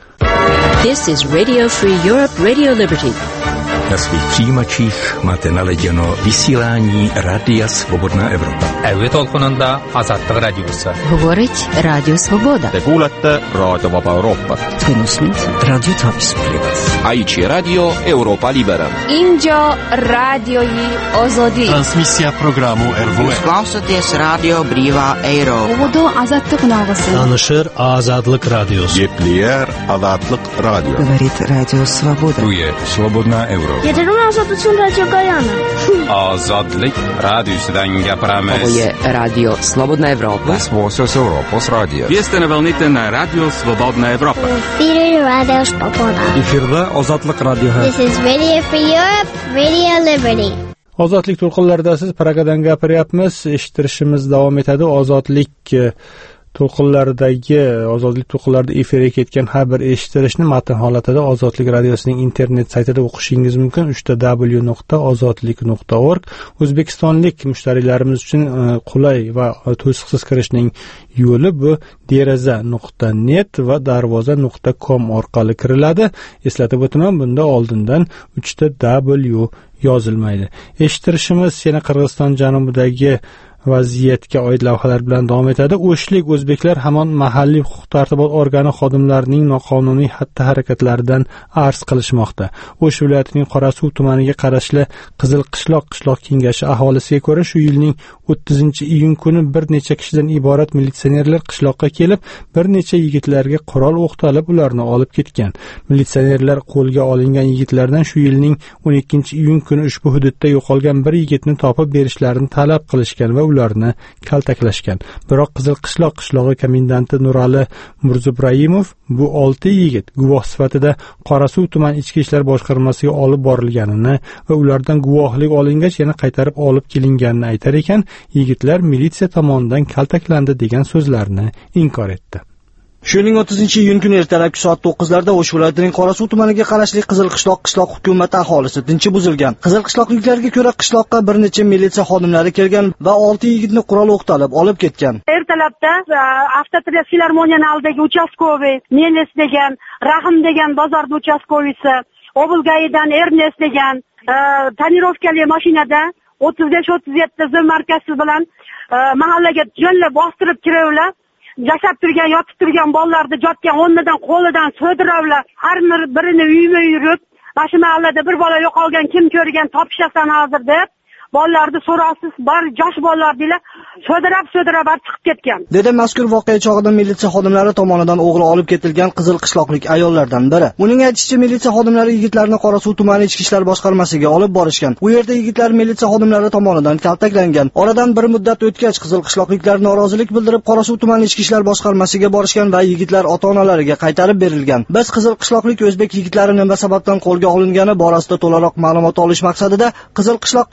This is Radio Free Europe, Radio Liberty. Na svých přijímačích máte naladěno vysílání Rádia Svobodná Evropa. Әуе толқынында Азаттық радиосы. Говорить Радио Свобода. Te kuulate Raadio Vaba Euroopat. Te kuulate Radio Tapis. Aici Radio Europa Libera. Injo radioi Ozodi. Transmisja programu R V S. Klausoties Radio Brīvā Eiropa. Vodo Azatlık nağısı. Tanışır Azadlık Radyosu. Gepleyer Azadlık Radyo. Говорит Радио Свобода. Ruye Svobodna Evropa. Yeterim Azad uchun Radio Gayana. Azadlık radiosudan gapiramiz. Ovo je Radio Slobodna Evropa. Svosos Europos Radio. Вие на вълните на Радио Свободна Европа. Эфире Радио Свобода. Efirda Ozodlik radiosi. This is Radio Free Europe, Radio Liberty. Ozodlik to'lqinlarida siz Pragadan gapiryapmiz. Eshittirishimiz davom etadi. Ozodlik to'lqinlaridagi ozodlik to'lqinlarida efirga ketgan har bir eshittirishni matn holatida Ozodlik radiosining internet saytida o'qishingiz mumkin. uch w nuqta ozodlik nuqta org. O'zbekistonlik mushtariylarimiz uchun qulay va to'siqsiz kirishning yo'li bu deraza nuqta net va darvoza nuqta com orqali kiriladi. Eslatib o'taman, bunda oldindan uch w yozilmaydi. Eshittirishimiz yana Qirg'iziston janubidagi vaziyatga oid lavhalar bilan davom etadi. O'shlik o'zbeklar hamon mahalliy huquq-tartibot organi xodimlarining noqonuniy xatti-harakatlaridan arz qilishmoqda. O'sh viloyatining Qorasuv tumaniga qarashli Qizil qishloq qishloq kengashi aholisiga ko'ra, shu yilning o'ttizinchi iyun kuni bir necha kishidan iborat militsionerlar qishloqqa kelib, bir necha yigitlarga qurol o'qtalib, ularni olib ketgan. Militsionerlar qo'lga olingan yigitlardan shu yilning o'n ikkinchi iyun kuni ushbu hududda yo'qolgan bir yigitni topib berishlarini talab qilishgan va ularni kaltaklashgan. Biroq Qizil qishloq qishlog'i komendanti Nurali Murzibrahimov bu olti yigit guvoh sifatida Qorasuv tuman ichki ishlar boshqarmasiga olib borilganini va ulardan guvohlik olingach yana qaytarib olib kelinganini aytar ekan, yigitlar militsiya tomonidan kaltaklandi degan so'zlarni inkor etdi. Shu yilning o'ttizinchi iyun kuni ertalabki soat to'qqizlarda O'sh viloyatining Qorasuv tumaniga qarashli Qizil qishloq qishloq hukumati aholisi tinchi buzilgan. Qizil qishloqliklarga ko'ra qishloqqa bir necha militsiya xodimlari kelgan va olti yigitni qurol o'qtalib olib ketgan. Ertalabda avtotress filarmoniyani oldidagi uchastkoviy Menes degan, Rahim degan bozorning uchastkoviysi, Obulgayidan Ernest degan tonirovkali mashinada o'ttiz besh o'ttiz yetti z markasi bilan mahallaga jo'nla bostirib kiravlar. Yashab turgan, yotib turgan bolalarni jotgan o'rnidan qo'lidan so'diravlar. Har birini uyma yurib, mana shu mahallada bir bola yo'qolgan, kim ko'rgan, topishasan hozir deb bolalarni so'rasiz, bor yosh bolalar deylar, so'dirab so'dirab chiqib ketgan. Dedi mazkur voqea chog'ida militsiya xodimlari tomonidan o'g'li olib ketilgan qizil qishloqlik ayollardan biri. Uning aytishicha, militsiya xodimlari yigitlarni Qorasuv tumani ichki ishlar boshqarmasiga olib borishgan. U yerda yigitlar militsiya xodimlari tomonidan kaltaklangan. Oradan bir muddat o'tgach, qizil qishloqliklar norozilik bildirib Qorasuv tumani ichki ishlar boshqarmasiga borishgan va yigitlar ota-onalariga qaytarib berilgan. Biz qizil qishloqlik o'zbek yigitlari nima sababdan qo'lga olingani borasida to'liqroq ma'lumot olish maqsadida qizil qishloq qishloq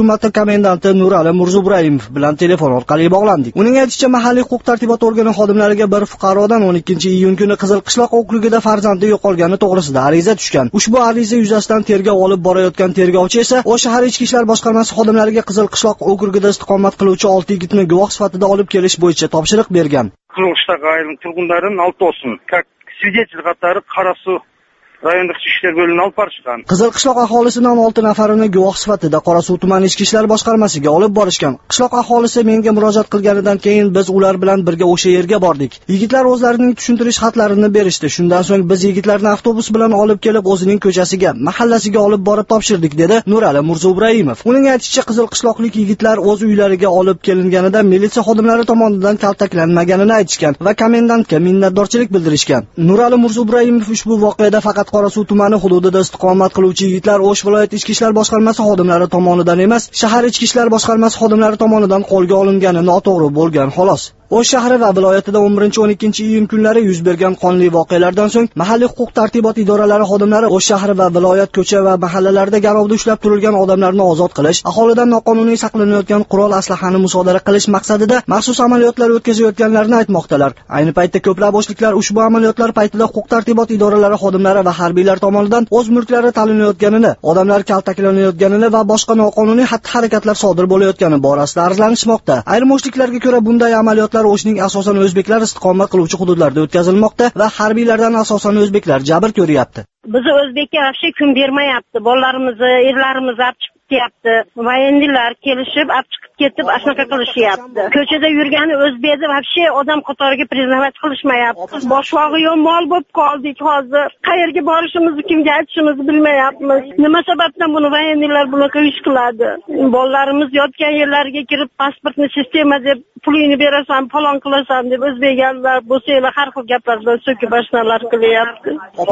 xizmati komendanti Nurali Murzo'brayimov bilan telefon orqali bog'landik. Uning aytishicha, mahalliy huquq tartibot organi xodimlariga bir fuqarodan o'n ikkinchi iyun kuni Qizilqishloq okrugida farzandi yo'qolgani to'g'risida ariza tushgan. Ushbu ariza yuzasidan tergov olib borayotgan tergovchi esa O'sh shahar ichki ishlar boshqarmasi xodimlariga Qizilqishloq okrugida istiqomat qiluvchi olti yigitni guvoh sifatida olib kelish bo'yicha topshiriq bergan. Qizilqishloq rayonining turg'unlarining oltovsi как свидетель qatori Qarasu rayondagi ichki ishlar bo'limiga olib borishgan. Qizilqishloq aholisidan olti nafarini guvoh sifatida Qorasuv tuman ichki ishlar boshqarmasiga olib borishgan. Qishloq aholisi menga murojaat qilganidan keyin biz ular bilan birga o'sha yerga bordik. Yigitlar o'zlarining tushuntirish xatlarini berishdi. Shundan so'ng biz yigitlarni avtobus bilan olib kelib o'zining ko'chasiga, mahallasiga olib borib topshirdik, dedi Nurali Murzo'brayimov. Uning aytishicha, qizilqishloqlik yigitlar o'z uylariga olib kelinganida militsiya xodimlari tomonidan kaltaklanmaganini aytishgan va komendantga minnatdorchilik bildirishgan. Nurali Murzo'brayimov ushbu voqeada faqat Qorasuv tumani hududida istiqomat qiluvchi yigitlar O'sh viloyat ichki ishlar boshqarmasi xodimlari tomonidan emas, shahar ichki ishlar boshqarmasi xodimlari tomonidan qo'lga olingani noto'g'ri bo'lgan, xolos. O'sh shahri va viloyatida o'n birinchi o'n ikkinchi iyun kunlari yuz bergan qonli voqealardan so'ng mahalliy huquq tartibot idoralari xodimlari O'sh shahri va viloyat ko'cha va mahallalarida garovda ushlab turilgan odamlarni ozod qilish, aholidan noqonuniy saqlanayotgan qurol aslahani musodara qilish maqsadida maxsus amaliyotlar o'tkazayotganlarini aytmoqdalar. Ayni paytda ko'plab o'shliklar ushbu amaliyotlar paytida huquq tartibot idoralari xodimlari va harbiylar tomonidan o'z mulklari talinayotganini, odamlar kaltaklanayotganini va boshqa noqonuniy xatti-harakatlar sodir bo'layotgani borasida arzlanishmoqda. Ayrim o'shliklarga ko'ra bunday amaliyotlar O'shning asosan o'zbeklar istiqomat qiluvchi hududlarda o'tkazilmoqda va harbiylardan asosan o'zbeklar jabr ko'ryapti. Bizni o'zbekka vaqti kun bermayapti. Bolalarimizni, erlarimizni olib chiqib ketyapti. Voyennilar kelishib olib chiqib ketib, ashunaqa qilishyapti. Ko'chada yurgani o'zbekni vaqti odam qatoriga priznovat qilishmayapti. Boshvog'i yo'q mol bo'lib qoldik hozir. Qayerga borishimizni, kimga aytishimizni bilmayapmiz. Nima sababdan buni voyennilar bunaqa ish qiladi? Bolalarimiz yotgan yerlarga kirib pasportni sistema deb pulini berasan, falon qilasan deb o'zbeklar bo'lsalar har xil gaplardan so'kib bashnalar qilyapti.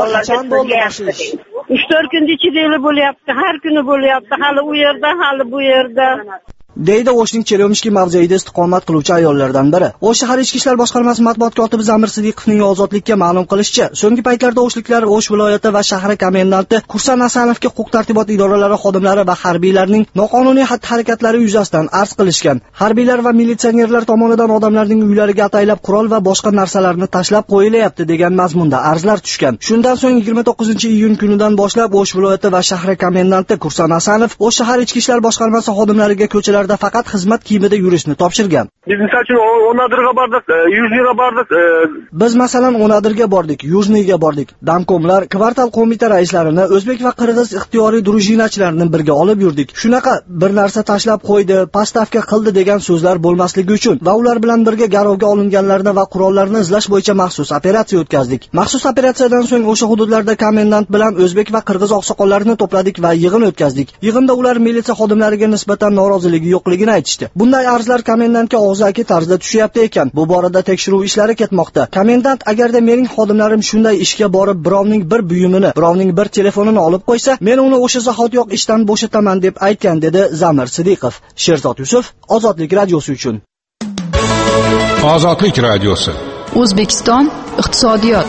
uch to'rt kun ichida bo'lyapti, har kuni bo'lyapti, hali u yerda, hali bu yerda. deydi O'shning Cheremishki mavzeida istiqomat qiluvchi ayollardan biri. O'sh shahar ichki ishlar boshqarmasi matbuot kotibi Zamir Sidiqovning ozodlikka ma'lum qilishicha, so'nggi paytlarda O'shliklar O'sh viloyati va shahri komendanti Kursan Asanovga huquq tartibot idoralari xodimlari va harbiylarning noqonuniy xatti-harakatlari yuzasidan arz qilishgan. Harbiylar va militsionerlar tomonidan odamlarning uylariga ataylab qurol va boshqa narsalarni tashlab qo'yilyapti degan mazmunda arzlar tushgan. Shundan so'ng yigirma to'qqizinchi iyun kunidan boshlab O'sh viloyati va shahri komendanti Kursan Asanov O'sh shahar ichki ishlar boshqarmasi xodimlariga ko'chalar faqat xizmat kiyimida yurishni topshirgan. Biz masalan O'nadirga bordik, Yujniga bordik. Biz masalan O'nadirga bordik, Yujniga bordik. Damkomlar, kvartal qo'mita raislarini, o'zbek va qirg'iz ixtiyoriy drujinachilarini birga olib yurdik. Shunaqa bir narsa tashlab qo'ydi, pastavka qildi degan so'zlar bo'lmasligi uchun va ular bilan birga garovga olinganlarni va qurollarni izlash bo'yicha maxsus operatsiya o'tkazdik. Maxsus operatsiyadan so'ng o'sha hududlarda komendant bilan o'zbek va qirg'iz oqsoqollarini to'pladik va yig'in o'tkazdik. Yig'inda ular militsiya xodimlariga nisbatan noroziligi yo'qligini aytishdi. Bunday arzlar komendantga og'zaki tarzda tushyapti ekan. Bu borada tekshiruv ishlari ketmoqda. Komendant agarda mening xodimlarim shunday ishga borib birovning bir buyumini, birovning bir telefonini olib qo'ysa, men uni o'sha zahotiyoq ishdan bo'shataman deb aytgan, dedi Zamir Sidiqov. Sherzod Yusuf, Ozodlik radiosi uchun. Ozodlik radiosi. O'zbekiston iqtisodiyot.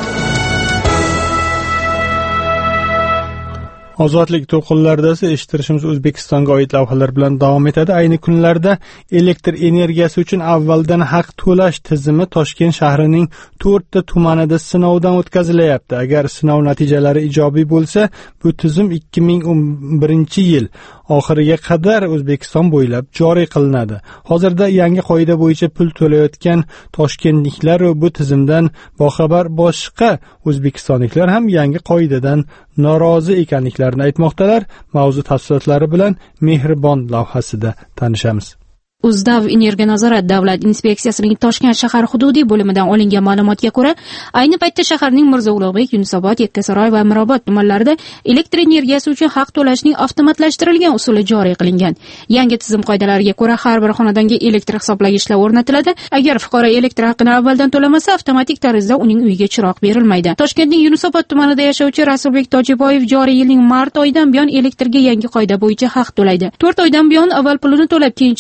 Ozodlik to'lqinlarida eshittirishimiz O'zbekistonga oid lavhalar bilan davom etadi. Ayni kunlarda elektr energiyasi uchun avvaldan haq to'lash tizimi Toshkent shahrining to'rtta tumanida sinovdan o'tkazilyapti. Agar sinov natijalari ijobiy bo'lsa, bu tizim ikki ming o'n birinchi yil oxiriga qadar O'zbekiston bo'ylab joriy qilinadi. Hozirda yangi qoida bo'yicha pul to'layotgan toshkentliklar va bu tizimdan boxabar boshqa o'zbekistonliklar ham yangi qoidadan norozi ekanliklarini aytmoqdalar. Mavzu tafsilotlari bilan Mehribon lavhasida tanishamiz. Uzdav Energonazorat davlat inspeksiyasining Toshkent shahar hududiy bo'limidan olingan ma'lumotga ko'ra, ayni paytda shaharning Mirzo Ulug'bek, Yunusobod, Yakkasaroy va Mirobod tumanlarida elektr energiyasi uchun haq to'lashning avtomatlashtirilgan usuli joriy qilingan. Yangi tizim qoidalariga ko'ra, har bir xonadonga elektr hisoblagichlar o'rnatiladi. Agar fuqaro elektr haqini avvaldan to'lamasa, avtomatik tarzda uning uyiga chiroq berilmaydi. Toshkentning Yunusobod tumanida yashovchi Rasulbek Tojiboyev joriy yilning mart oyidan buyon elektrga yangi qoida bo'yicha haq to'laydi. to'rt oydan buyon avval pulini to'lab, keyin chiroq yoqayotgan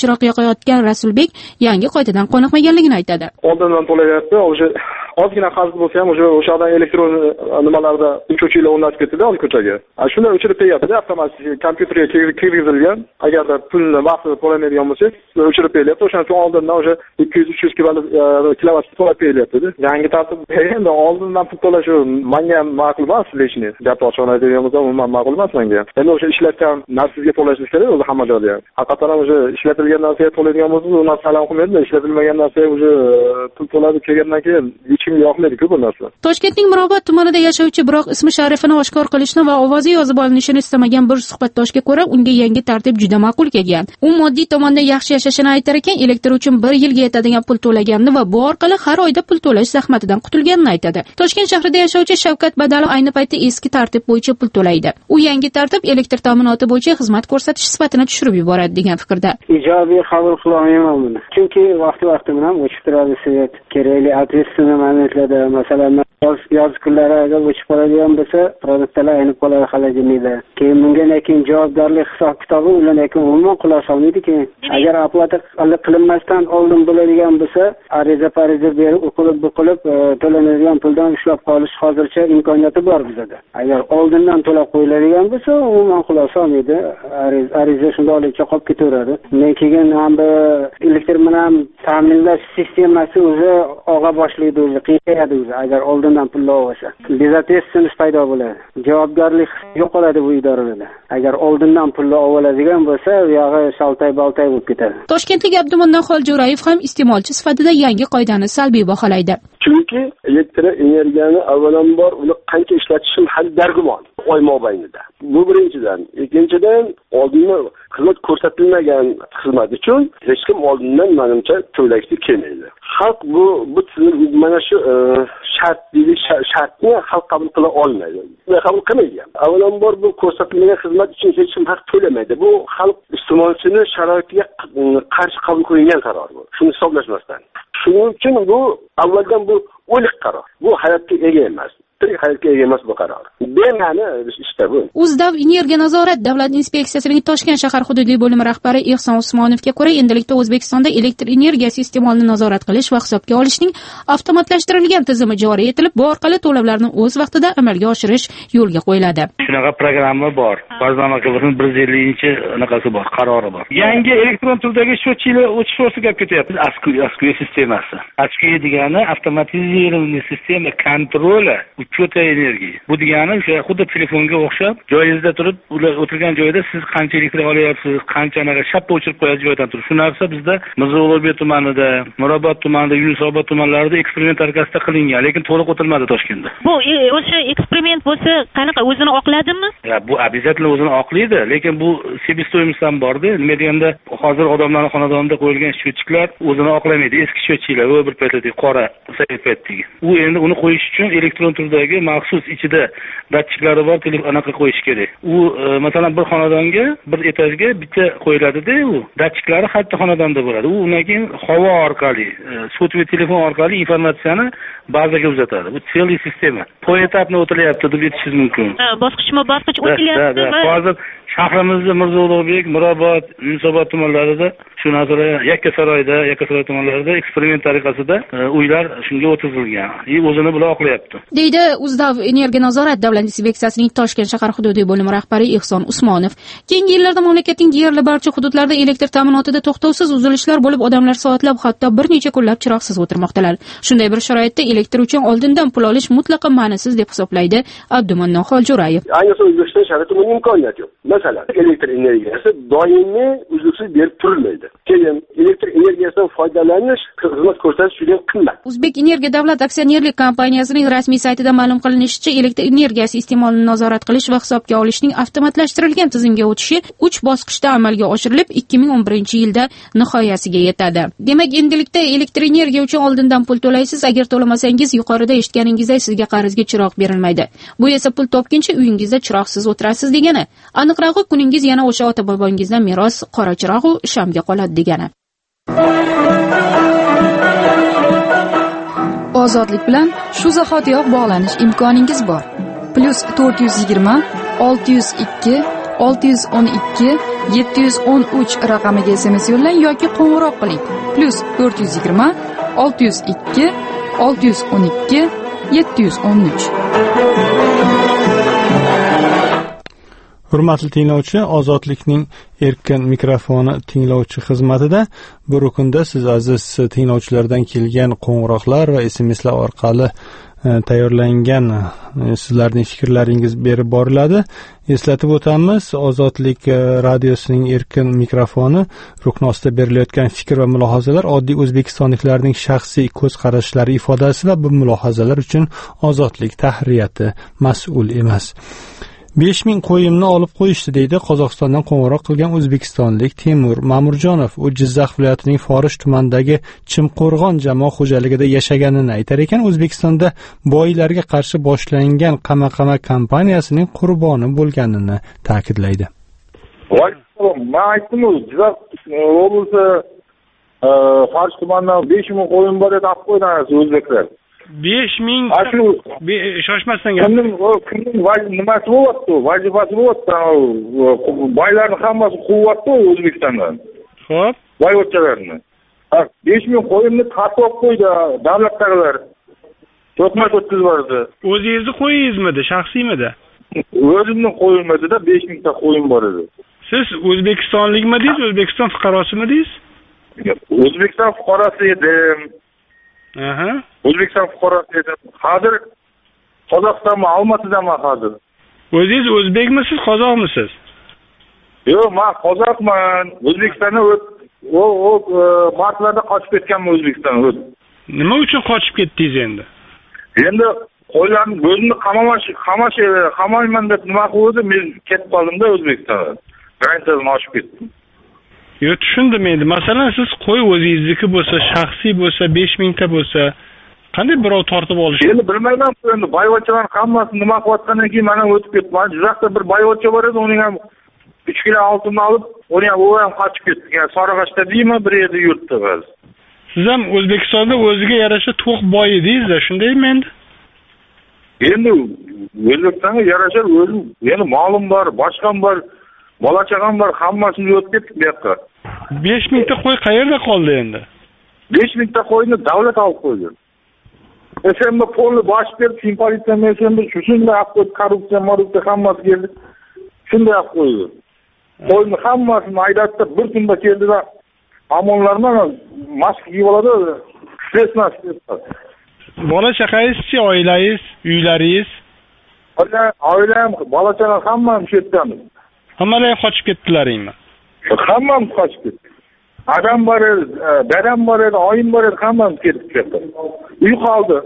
to'layotgan Rasulbek yangi qoidadan qoniqmaganligini aytadi. Oldindan to'layapti, o'sha ozgina qarz bo'lsa ham o'sha o'shadan elektron nimalarda o'chiruvchilar o'rnatib ketdi-da old ko'chaga. Shuni o'chirib qo'yapti, avtomatik kompyuterga kirgizilgan. Agarda pulni vaqtida to'lamaydigan bo'lsak, o'chirib qo'yilyapti. O'shaning uchun oldindan o'sha ikki yuz uch yuz kilovat to'lab qo'yilyapti-da. Yangi tartib endi oldindan pul to'lash menga ham ma'qul emas, lekin gap ochiqni aytadigan bo'lsam, umuman ma'qul emas menga. Endi o'sha ishlatgan narsasiga to'lashingiz kerak o'zi hamma joyda ham. Haqiqatan ham o'sha ishlatilgan narsaga to'laydigan bo'lsangiz, uni salam qilmaydi, ishlatilmagan narsaga o'sha pul to'lab kelgandan keyin kimga yoqmaydi-ku bu narsa. Toshkentning Mirobod tumanida yashovchi, biroq ismi sharifini oshkor qilishni va ovozi yozib olinishini istamagan bir suhbatdoshga ko'ra, unga yangi tartib juda ma'qul kelgan. U moddiy tomonda yaxshi yashashini aytar ekan, elektr uchun bir yilga yetadigan pul to'laganini va bu orqali har oyda pul to'lash zahmatidan qutulganini aytadi. Toshkent shahrida yashovchi Shavkat Badalov ayni paytda eski tartib bo'yicha pul to'laydi. U yangi tartib elektr ta'minoti bo'yicha xizmat ko'rsatish sifatini tushirib yuboradi degan fikrda. Ijobiy qabul qilolmayman buni. Chunki vaqti-vaqti bilan o'chib turadi svet, kerakli adresini ma'lumotlarda, masalan, yoz kunlari agar o'chib qoladigan bo'lsa, produktlar aynib qoladi xalajimida. Keyin bunga lekin javobgarlik hisob-kitobi ular lekin umuman quloq solmaydi keyin. Agar oplata qilinmasdan oldin bo'ladigan bo'lsa, ariza pariza berib, o'qilib, o'qilib to'lanadigan puldan ushlab qolish hozircha imkoniyati bor bizda. Agar oldindan to'lab qo'yiladigan bo'lsa, umuman quloq solmaydi. Ariza shundaylikcha qolib ketaveradi. Lekin ham bu elektr bilan ta'minlash sistemasi o'zi og'a boshlaydi, o'zi qiynayadi o'zi. Agar oldindan pul olsa, bezatesinish paydo bo'ladi. Javobgarlik yo'qoladi bu idoralarda. Agar oldindan pul oladigan bo'lsa, u yog'i shaltay-baltay bo'lib ketadi. Toshkentlik Abdumannon Xoljurayev ham iste'molchi sifatida yangi qoidani salbiy baholaydi. Chunki elektr energiyani avvalambor uni qancha ishlatishim hali dargumon oy mobaynida. Bu birinchidan. Ikkinchidan, oldindan xizmat ko'rsatilmagan xizmat uchun hech kim oldindan menimcha to'lashga kelmaydi. Xalq bu bu mana shu shart deydi, shartni xalq qabul qila olmaydi. Va qabul qilmaydi. Avvalambor bu ko'rsatilmagan xizmat uchun hech kim haq to'lamaydi. Bu xalq iste'molchini sharoitiga qarshi qabul qilingan qaror bu. Shuni hisoblashmasdan. Shuning uchun bu avvaldan bu o'lik qaror. Bu hayotga ega emas. Tirik hayotga ega emas bu qaror. Bema'ni ishda bu. Uzdav energiya nazorat davlat inspeksiyasining Toshkent shahar hududiy bo'limi rahbari Ehson Usmonovga ko'ra, endilikda O'zbekistonda elektr energiyasi iste'molini nazorat qilish va hisobga olishning avtomatlashtirilgan tizimi joriy etilib, bu orqali to'lovlarni o'z vaqtida amalga oshirish yo'lga qo'yiladi. Shunaqa programma bor. Ba'zan bir yuz ellinchi anaqasi bor, qarori bor. Yangi elektron turdagi sho'chilar o'chish to'g'risida gap ketyapti. Askuya sistemasi. Askuya degani avtomatiziranный sistema kontroli uchta energiya. Bu degani o'sha xuddi telefonga o'xshab, joyingizda turib, ular o'tirgan joyda siz qancha elektr olyapsiz, qancha anaqa shappa o'chirib qo'yasiz joydan turib. Shu narsa bizda Mirzo Ulug'bek tumanida, Mirobod tumanida, Yunusobod tumanlarida eksperiment tariqasida qilingan, lekin to'liq o'tilmadi Toshkentda. Bu o'sha eksperiment bo'lsa, qanaqa o'zini oqladimi? Ya, bu обязательно o'zini oqlaydi, lekin bu себестоимость ham bor-da. Nima deganda, hozir odamlarning xonadonida qo'yilgan sho'chiklar o'zini oqlamaydi. Eski sho'chiklar, u bir paytdagi qora sovet paytdagi. U endi uni qo'yish uchun elektron turdagi maxsus ichida datchiklari bor, telefon anaqa qo'yish kerak. U e, masalan bir xonadonga, bir etajga bitta qo'yiladi-da, u datchiklari hatto xonadonda bo'ladi. U undan keyin havo orqali, e, sotli telefon orqali informatsiyani bazaga uzatadi. Bu целый sistema. Poetapni o'tilyapti deb aytishingiz mumkin. Bosqichma-bosqich o'tilyapti. Hozir shahrimizda Mirzo Ulug'bek, Mirobod, Yunusobod tumanlarida, shu nazorat Yakkasaroyda, Yakkasaroy tumanlarida eksperiment tariqasida e, uylar shunga o'tkazilgan. И o'zini bular oqlayapti. Deydi Uzdav energiya nazorat davlat inspeksiyasining Toshkent shahar hududiy bo'limi rahbari Ehson Usmonov. Keyingi yillarda mamlakatning deyarli barcha hududlarida elektr ta'minotida to'xtovsiz uzilishlar bo'lib, odamlar soatlab, hatto bir necha kunlab chiroqsiz o'tirmoqdalar. Shunday bir sharoitda elektr uchun oldindan pul olish mutlaqo ma'nisiz deb hisoblaydi Abdumannon Xoljurayev. Ayniqsa O'zbekiston sharoitida bunga imkoniyat yo'q. Masalan, elektr energiyasi doimiy uzluksiz berib turilmaydi. Keyin elektr energiyasidan foydalanish, xizmat ko'rsatish juda qimmat. O'zbek energiya davlat aksionerlik kompaniyasining rasmiy saytida ma'lum qilinishicha, elektr energiyasi iste'molini nazorat qilish va hisobga olishning avtomatlashtirilgan tizimga o'tishi uch bosqichda amalga oshirilib, ikki ming o'n birinchi yilda nihoyasiga yetadi. Demak, endilikda elektr energiya uchun oldindan pul to'laysiz, agar to'lamasangiz yuqorida eshitganingizdek sizga qarzga chiroq berilmaydi. Bu esa pul topguncha uyingizda chiroqsiz o'tirasiz degani. Aniqrog'i, kuningiz yana o'sha ota-bobongizdan meros qora chiroq u shamga qoladi degani. Ozodlik bilan shu zahotiyoq bog'lanish imkoningiz bor. Plus to'rt yuz yigirma olti yuz ikki olti yuz o'n ikki yetti yuz o'n uch raqamiga S M S yo'llang yoki qo'ng'iroq qiling. Plus to'rt yuz yigirma olti yuz ikki olti yuz o'n ikki yetti yuz o'n uch. Hurmatli tinglovchi, Ozodlikning erkin mikrofoni tinglovchi xizmatida bir kunda siz aziz tinglovchilardan kelgan qo'ng'iroqlar va S M Slar orqali tayyorlangan sizlarning fikrlaringiz berib boriladi. Eslatib o'tamiz, Ozodlik radiosining erkin mikrofoni rukni ostida berilayotgan fikr va mulohazalar oddiy o'zbekistonliklarning shaxsiy ko'z qarashlari ifodasi va bu mulohazalar uchun Ozodlik tahriyati mas'ul emas. besh ming qo'yimni olib qo'yishdi deydi Qozog'istondan qo'ng'iroq qilgan o'zbekistonlik Temur Ma'murjonov. U Jizzax viloyatining Forish tumanidagi Chimqo'rg'on jamoat xo'jaligida yashaganini aytar ekan, O'zbekistonda boylarga qarshi boshlangan Qama-qama kompaniyasining qurboni bo'lganini ta'kidlaydi. Voy, men aytdim-ku, Jizzax oblasi Forish tumanidan besh ming qo'yim bor deb qo'ygan o'zbeklar. besh ming shoshmasdan gap. Kimning kimning nimasi bo'lyapti? Vazifasi bo'lyapti. Boylarning hammasi quvyapti O'zbekistondan. Xo'p, boyvachchalarni. besh ming qo'yimni tartib qo'ydi davlatdagilar. To'qmas o'tkazib o'zingizni qo'yingizmidi, shaxsiymidi? O'zimning qo'yim edi-da, besh ming ta qo'yim bor edi. Siz O'zbekistonlikmidingiz, O'zbekiston fuqarosimidingiz? O'zbekiston fuqarosi edim. Aha. O'zbekiston fuqarosi edim. Hozir Qozog'istonda Olmatidaman hozir. O'zingiz o'zbekmisiz, qozoqmisiz? Yo'q, men qozoqman. O'zbekistonda o o martlarda qochib ketganman O'zbekistonga. Nima uchun qochib ketdingiz endi? Endi qo'ylarni o'zimni qamamash, qamash, qamayman deb nima qildi, men ketib qoldim-da O'zbekistonga. Granisadan oshib ketdim. Yo, tushundim endi. Masalan, siz qo'y o'zingizniki bo'lsa, shaxsiy bo'lsa, besh ming ta bo'lsa, qanday birov tortib olish? Endi bilmayman, endi boyvachchalar hammasi nima qilayotgandan keyin mana o'tib ketman. Jizzaxda bir boyvachcha bor edi, uning ham uch kilo oltinni olib, uni ham u ham qochib ketdi. Yani Sarag'ashda deymi, bir yerda yurtdi biz. Siz ham O'zbekistonda o'ziga yarasha to'q boy edingiz-da, shundaymi endi? Endi O'zbekistonga yarasha o'zim, yani molim bor, boshqam bor. Bola chaqam bor, hammasini yo'q ketdik bu yoqqa. besh ming ta qo'y qayerda qoldi endi? besh ming ta qo'yni davlat olib qo'ydi. S M B polni bosh berib, Simpolitsiya S M B shunday olib qo'ydi, korrupsiya, korrupsiya hammasi keldi. Shunday olib qo'ydi. Qo'yni hammasini aydatda bir kunda keldi-da, amonlarni mask kiyib oladi, stressmas. Bola chaqangizchi, oilangiz, uylaringiz? Oilam, bola chaqam hammamiz ketdamiz. Hammalar qochib ketdilaringmi? Hammamiz qochib ketdik. Adam bor edi, dadam bor edi, oyim bor edi, hammamiz ketib ketdik. Uy qoldi.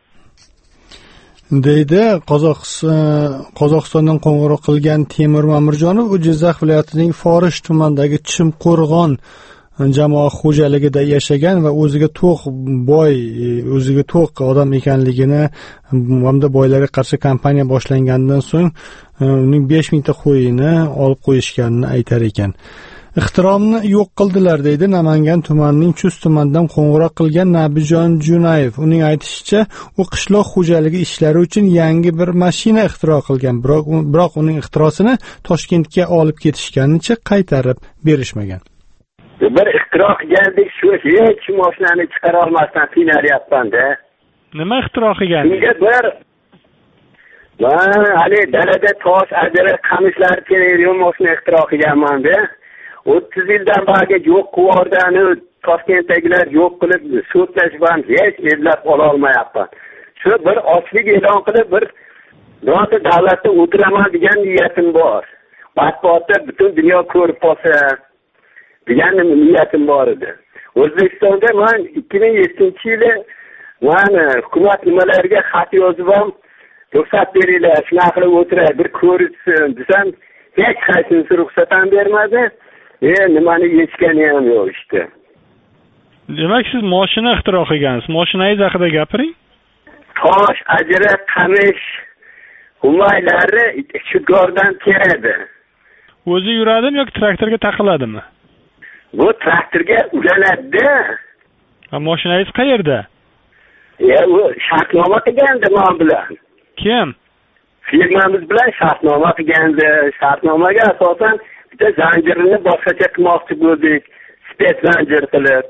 deydi Qozog'istondan qo'ng'iroq qilgan Temur Ma'murjonov. U Jizzax viloyatining Forish tumanidagi Chimqo'rg'on jamoat xo'jaligida yashagan va o'ziga to'q boy, o'ziga to'q odam ekanligini hamda boylarga qarshi kampaniya boshlangandan so'ng uning besh ming ta qo'yini olib qo'yishganini aytar ekan. Ixtiromni yo'q qildilar deydi Namangan tumanining Chust tumanidan qo'ng'iroq qilgan Nabijon Junayev. Uning aytishicha, u qishloq xo'jaligi ishlari uchun yangi bir mashina ixtiro qilgan, biroq biroq uning ixtirosini Toshkentga olib ketishganicha qaytarib berishmagan. Bir ixtiro qilgandik, shu hech mashinani chiqara olmasdan qiynalyapman-da. Nima ixtiro qilgan? Unga bir men hali dalada tosh ajra qamishlar kerak mashina ixtiro qilganman-da. o'ttiz yildan beri yo'q quvordani Toshkentdagilar yo'q qilib so'tlashgan hech izlab ola olmayapman. Shu bir ochlik e'lon qilib bir birorta davlatda o'tiraman degan niyatim bor. Matbuotda butun dunyo ko'rib qolsa degan niyatim bor edi. O'zbekistonda men ikki ming yettinchi yili men hukumat nimalarga xat yozib ham ruxsat beringlar, shunaqa qilib o'tiray, bir ko'rishsin desam, hech qaysinisi ruxsat ham bermadi. E, nimani yechgani ham yo'q işte. Demak, siz mashina ixtiro qilgansiz. Mashinangiz haqida gapiring. Tosh, ajra, qamish, humaylari shudgordan keladi. O'zi yuradimi yoki traktorga taqiladimi? Bu traktorga ulanadi. Ha, mashinangiz qayerda? Ya, u shartnoma qilgandi men bilan. Kim? Firmamiz bilan shartnoma qilgandi. Shartnomaga asosan bitta zanjirini boshqacha qilmoqchi bo'ldik, spets zanjir qilib.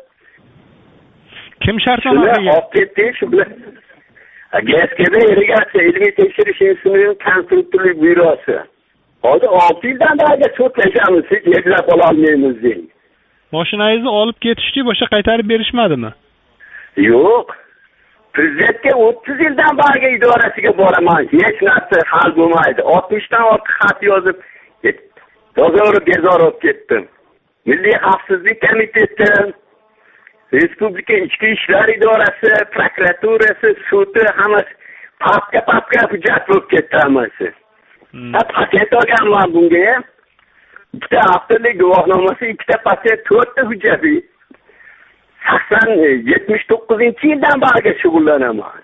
Kim shartnoma qilgan? Olib ketdik shu bilan. Gaskada irrigatsiya ilmiy tekshirish institutining konstruktorlik byurosi. Hozir olti yildan beri so'tlashamiz, hech eplab ola olmaymiz deydi. Mashinangizni olib ketishdi, boshqa qaytarib berishmadimi? Yo'q. Prezidentga o'ttiz yildan beri idorasiga boraman. Hech narsa hal bo'lmaydi. oltmishdan ortiq xat yozib, tozora bezor bo'lib ketdim. Milliy xavfsizlik komiteti, Respublika ichki ishlar idorasi, prokuraturasi, sudi hammasi papka-papka hujjat bo'lib ketdi hammasi. Patent olganman bunga. Ikkita haftalik guvohnomasi, ikkita patent, to'rtta hujjat. sakson yetmish to'qqizinchi yildan beri shug'ullanaman.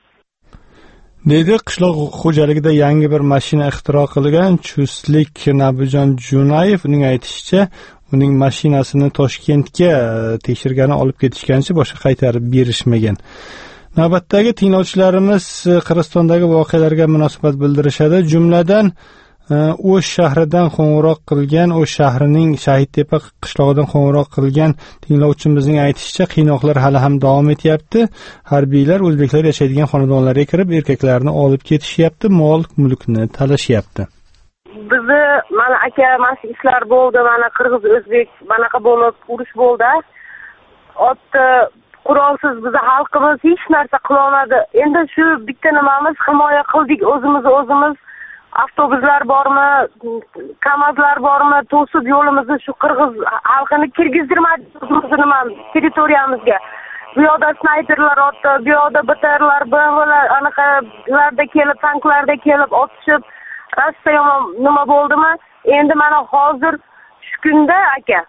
Deydi qishloq xo'jaligida yangi bir mashina ixtiro qilgan Chustlik Nabijon Junayev. Uning aytishicha, uning mashinasini Toshkentga tekshirgani olib ketishgancha boshqa qaytarib berishmagan. Navbatdagi tinglovchilarimiz Qirg'izistondagi voqealarga munosabat bildirishadi. Jumladan O'sh shahridan qo'ng'iroq qilgan, O'sh shahrining Shahidtepa qishlog'idan qo'ng'iroq qilgan tinglovchimizning aytishicha, qiynoqlar hali ham davom etyapti. Harbiylar o'zbeklar yashaydigan xonadonlarga kirib, erkaklarni olib ketishyapti, mol-mulkni talashyapti. Bizni mana aka mas ishlar bo'ldi, mana qirg'iz o'zbek manaqa bo'lib urush bo'ldi. Otda qurolsiz bizni xalqimiz hech narsa qila olmadi. Endi shu bitta nimamiz himoya qildik o'zimizni o'zimiz. Avtobuslar bormi, kamazlar bormi, to'sib yo'limizni shu qirg'iz xalqini kirgizdirmadik o'zimizni territoriyamizga. Bu yoqda snayperlar otdi, bu yoqda B T R'lar, B M W'lar anaqalarda kelib, tanklarda kelib otishib, rasta yomon nima bo'ldimi? Endi mana hozir shu kunda aka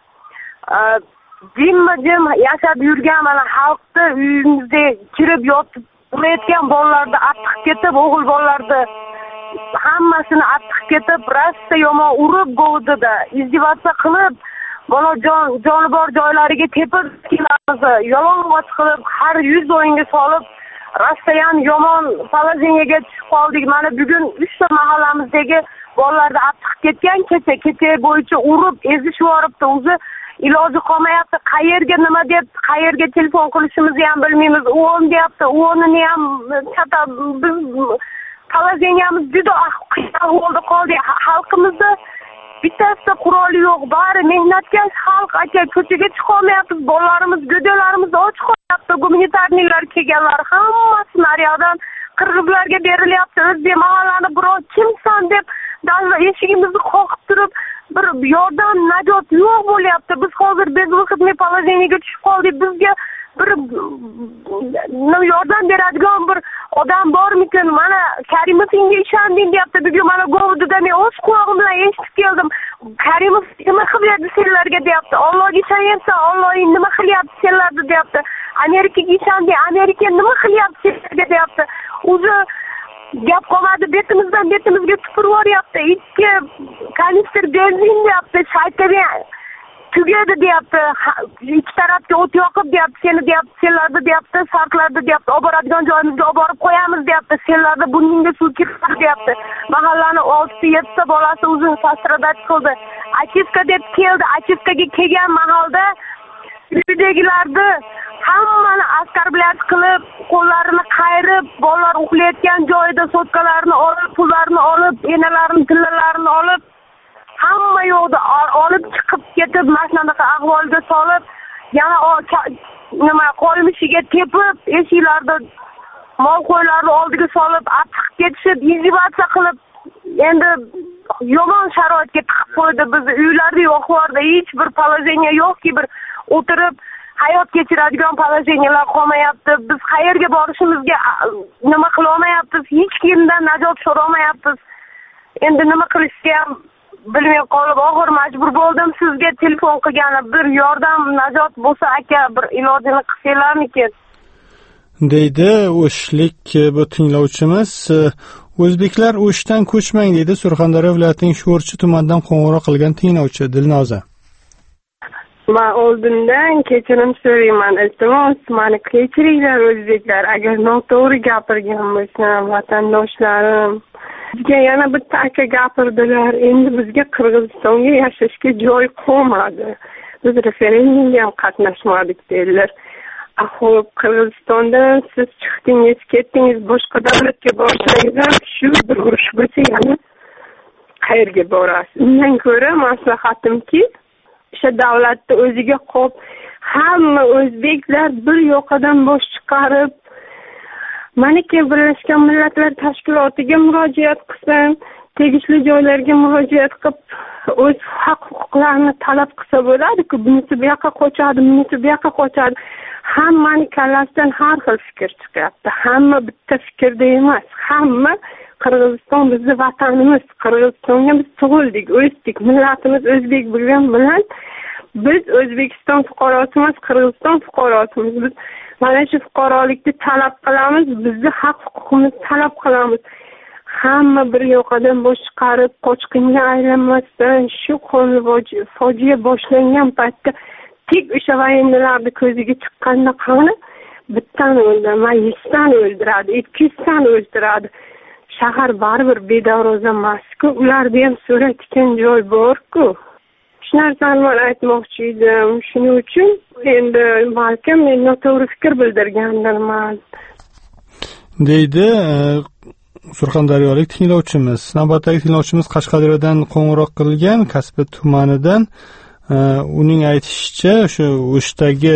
jimma-jim yashab yurgan mana xalqni uyimizga kirib yotib ulayotgan bolalarni attiq ketib, o'g'il bolalarni hammasini attiq ketib, rasta yomon urib govdida, izdivatsiya qilib, bola jon joni bor joylariga tepib kelamiz, yalang'och qilib, har yuz o'yinga solib, rasta ham yomon palaziniyaga tushib qoldik. Mana bugun uchta mahallamizdagi bolalarni attiq ketgan, kecha kecha bo'yicha urib, ezishib yoribdi. O'zi iloji qolmayapti. Qayerga nima deb, qayerga telefon qilishimizni ham bilmaymiz. U o'n deyapti, u o'nini ham chata biz Palaziyamiz juda ahvolda qoldi. Xalqimizda bittasida quroli yo'q, bari mehnatkash xalq aka, ko'chaga chiqa olmayapmiz. Bolalarimiz, go'dalarimiz och qolyapti. Gumanitarniklar kelganlar hammasi naryoqdan qirg'izlarga berilyapti. O'zbek mahallani birov kimsan deb darvo eshigimizni qoqib turib, bir yordam najot yo'q bo'lyapti. Biz hozir bezvaqtli palaziyga tushib qoldik. Bizga bir yordam beradigan bir odam bormikin? Mana Karimov senga ishondim deyapti. Bugun mana Govdida men o'z quloqim bilan eshitib keldim. Karimov nima qilyapti senlarga deyapti. Allohga ishonyapsan, Alloh nima qilyapti senlarga deyapti. Amerikaga ishondim, Amerika nima qilyapti senlarga deyapti. O'zi gap qolmadi, betimizdan betimizga tupurib yuboryapti. Ikki kanister benzin deyapti, shaytaga tugadi deyapti. Ikki tarafga o't yoqib deyapti, seni deyapti, senlarni deyapti, sarqlarni deyapti, olib boradigan joyimizga olib borib qo'yamiz deyapti. Senlarni buningga suv kirib deyapti. Mahallani olti yetti bolasi o'zini tasiradat qildi. Achivka deb keldi. Achivkaga kelgan mahalda uydagilarni hammani askarbilar qilib, qo'llarini qayrib, bolalar uxlayotgan joyida sotkalarni olib, pullarni olib, enalarini, tillalarini olib, hamma yo'qda olib chiqib ketib, mashinaga ahvolga solib, yana nima qo'ymishiga tepib, eshiklarni mol qo'ylarni oldiga solib, atib ketishib, izdivatsiya qilib, endi yomon sharoitga tiqib qo'ydi bizni. Uylarda yo'q, borda hech bir palazeniya yo'qki, bir o'tirib hayot kechiradigan palazeniyalar qolmayapti. Biz qayerga borishimizga nima qila olmayapmiz, hech kimdan najot so'ra olmayapmiz. Endi nima qilishga ham bilmay qolib, og'ir majbur bo'ldim sizga telefon qilganim. Bir yordam najot bo'lsa aka, bir ilojini qilsanglarmikin deydi O'shlik bu tinglovchimiz. O'zbeklar O'shdan ko'chmang deydi Surxondaryo viloyatining Sho'rchi tumanidan qo'ng'iroq qilgan tinglovchi Dilnoza. Men oldindan kechirim so'rayman. Iltimos, meni kechiringlar o'zbeklar. Agar noto'g'ri gapirgan bo'lsam, vatandoshlarim, Bizga yana bitta aka gapirdilar, endi bizga Qirg'izistonga yashashga joy qolmadi. Biz referendumga ham qatnashmadik dedilar. Xo'p, Qirg'izistondan siz chiqdingiz, ketdingiz, boshqa davlatga borsangizlar, shu bir urush bo'lsa yana qayerga borasiz? Undan ko'ra maslahatimki, o'sha davlatni o'ziga qolib, hamma o'zbeklar bir yoqadan bosh chiqarib, maniki Birlashgan Millatlar Tashkilotiga murojaat qilsin, tegishli joylarga murojaat qilib, o'z haq-huquqlarini talab qilsa bo'ladi-ku, bunisi bu yoqqa qochadi, bunisi bu yoqqa qochadi. Hammani kallasidan har xil fikr chiqyapti. Hamma bitta fikrda emas. Hamma Qirg'iziston bizning vatanimiz. Qirg'izistonga biz tug'ildik, o'sdik, millatimiz o'zbek bo'lgan bilan biz O'zbekiston fuqarosimiz, Qirg'iziston fuqarosimiz. Biz mana shu fuqarolikni talab qilamiz, bizning haq-huquqimizni talab qilamiz. Hamma bir yoqadan bosh chiqarib, qochqinga aylanmasdan shu qonli fojia boshlangan paytda tek o'sha vayenlarni ko'ziga chiqqanda qani bittani o'ldirmay yuztani o'ldiradi, ikki yuztani o'ldiradi. Shahar baribir bedaroza emas-ku, ularda ham so'raydigan joy bor-ku. Shu narsani men aytmoqchi edim. Shuning uchun endi balkim men noto'g'ri fikr bildirgandirman. deydi surxondaryolik tinglovchimiz. Navbatdagi tinglovchimiz Qashqadaryodan qo'ng'iroq qilgan, Kasbi tumanidan. Uning aytishicha, shu o'shdagi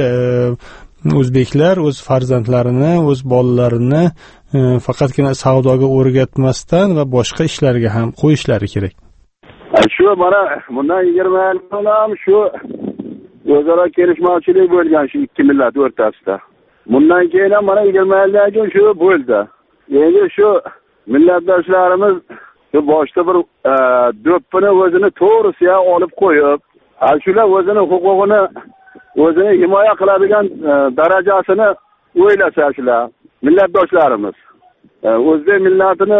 o'zbeklar o'z farzandlarini, o'z bolalarini faqatgina savdoga o'rgatmasdan va boshqa ishlarga ham qo'yishlari kerak. Shu mana bundan yigirma yil ham shu o'zaro kelishmovchilik bo'lgan shu ikki millat o'rtasida. Bundan keyin ham mana yigirma yildan keyin shu bo'ldi. Endi shu millatdoshlarimiz shu boshda bir do'ppini o'zini to'g'risiga olib qo'yib, hal shular o'zini huquqini o'zini himoya qiladigan darajasini o'ylasa shular millatdoshlarimiz. O'zbek millatini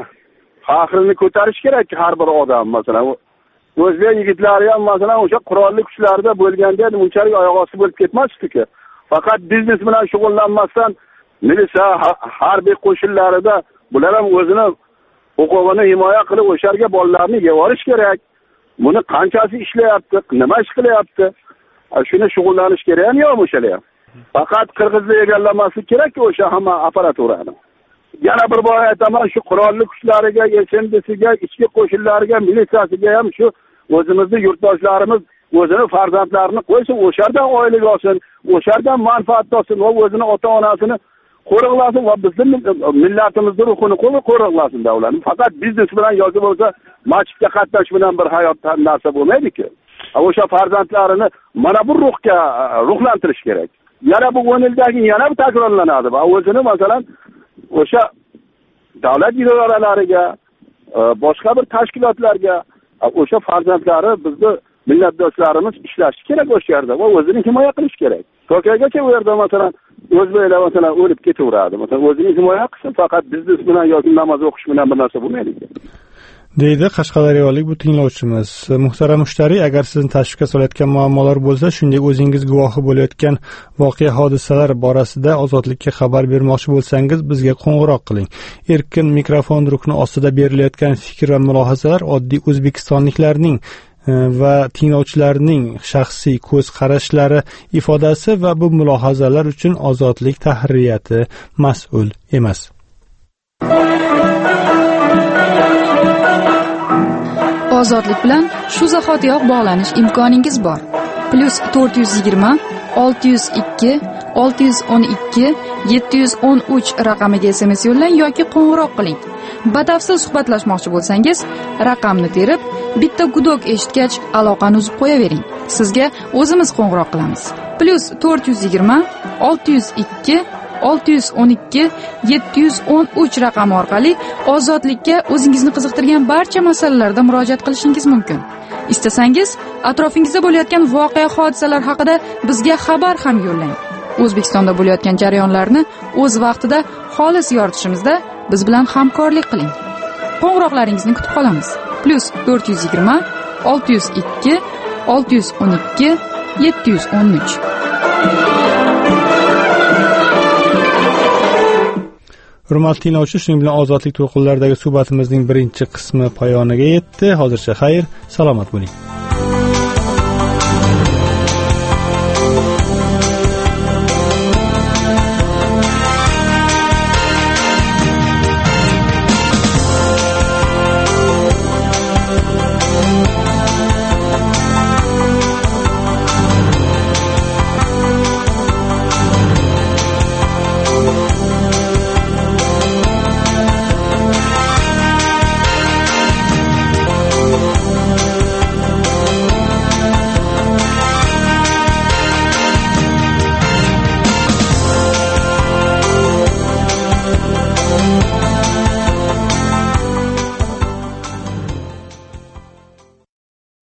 faxrini ko'tarish kerak har bir odam. Masalan, o'zbek yigitlari ham masalan o'sha qurolli kuchlarda bo'lganda unchalik oyoq osti bo'lib ketmasdi-ku. Faqat biznes bilan shug'ullanmasdan militsiya, harbiy qo'shinlarida bular ham o'zini huquqini himoya qilib o'sharga bolalarni yevorish kerak. Buni qanchasi ishlayapti, nima ish qilyapti? Shuni shug'ullanish kerak yo'q o'shalar ham. Faqat qirg'izlar egallamaslik kerak-ku o'sha hamma apparaturani. Yana bir bor aytaman, shu qurolli kuchlariga, S M D'siga, ichki qo'shinlariga, militsiyasiga ham shu o'zimizning yurtdoshlarimiz o'zini farzandlarini qo'ysin, o'shardan oylik olsin, o'shardan manfaat olsin va o'zini ota-onasini qo'riqlasin va bizning millatimizning ruhini qo'riqlasin davlat. Faqat biznes bilan yoki bo'lsa masjidga qatnash bilan bir hayot narsa bo'lmaydi-ku. O'sha farzandlarini mana bu ruhga ruhlantirish kerak. Yana bu o'n yildagi yana bir takrorlanadi va o'zini masalan o'sha davlat idoralariga, boshqa bir tashkilotlarga o'sha farzandlari bizni millatdoshlarimiz ishlashi kerak o'sha yerda va o'zini himoya qilish kerak. To'kagacha u yerda masalan o'zbeklar masalan o'lib ketaveradi. Masalan o'zini himoya qilsin, faqat biznes bilan yoki namoz o'qish bilan bir narsa bo'lmaydi. deydi Qashqadaryolik bu tinglovchimiz. Muhtaram mushtariy, agar sizni tashvishga solayotgan muammolar bo'lsa, shunday o'zingiz guvohi bo'layotgan voqea hodisalar borasida ozodlikka xabar bermoqchi bo'lsangiz, bizga qo'ng'iroq qiling. Erkin mikrofon rukni ostida berilayotgan fikr va mulohazalar oddiy o'zbekistonliklarning va tinglovchilarning shaxsiy ko'z qarashlari ifodasi va bu mulohazalar uchun ozodlik tahririyati mas'ul emas. Ozodlik bilan shu zahotiyoq bog'lanish imkoningiz bor. Plus to'rt yuz yigirma olti yuz ikki olti yuz o'n ikki yetti yuz o'n uch raqamiga S M S yo'llang yoki qo'ng'iroq qiling. Batafsil suhbatlashmoqchi bo'lsangiz, raqamni terib, bitta gudok eshitgach aloqani uzib qo'yavering. Sizga o'zimiz qo'ng'iroq qilamiz. Plus to'rt yuz yigirma olti yuz ikki olti yuz o'n ikki yetti yuz o'n uch raqami orqali ozodlikka o'zingizni qiziqtirgan barcha masalalarda murojaat qilishingiz mumkin. Istasangiz, atrofingizda bo'layotgan voqea hodisalar haqida bizga xabar ham yo'llang. O'zbekistonda bo'layotgan jarayonlarni o'z vaqtida xolis yoritishimizda biz bilan hamkorlik qiling. Qo'ng'iroqlaringizni kutib qolamiz. Plus to'rt yuz yigirma olti yuz ikki olti yuz o'n ikki yetti yuz o'n uch. Hurmatli tinglovchi, shuning bilan ozodlik to'lqinlaridagi suhbatimizning birinchi qismi poyoniga yetdi. Hozircha xayr, salomat bo'ling.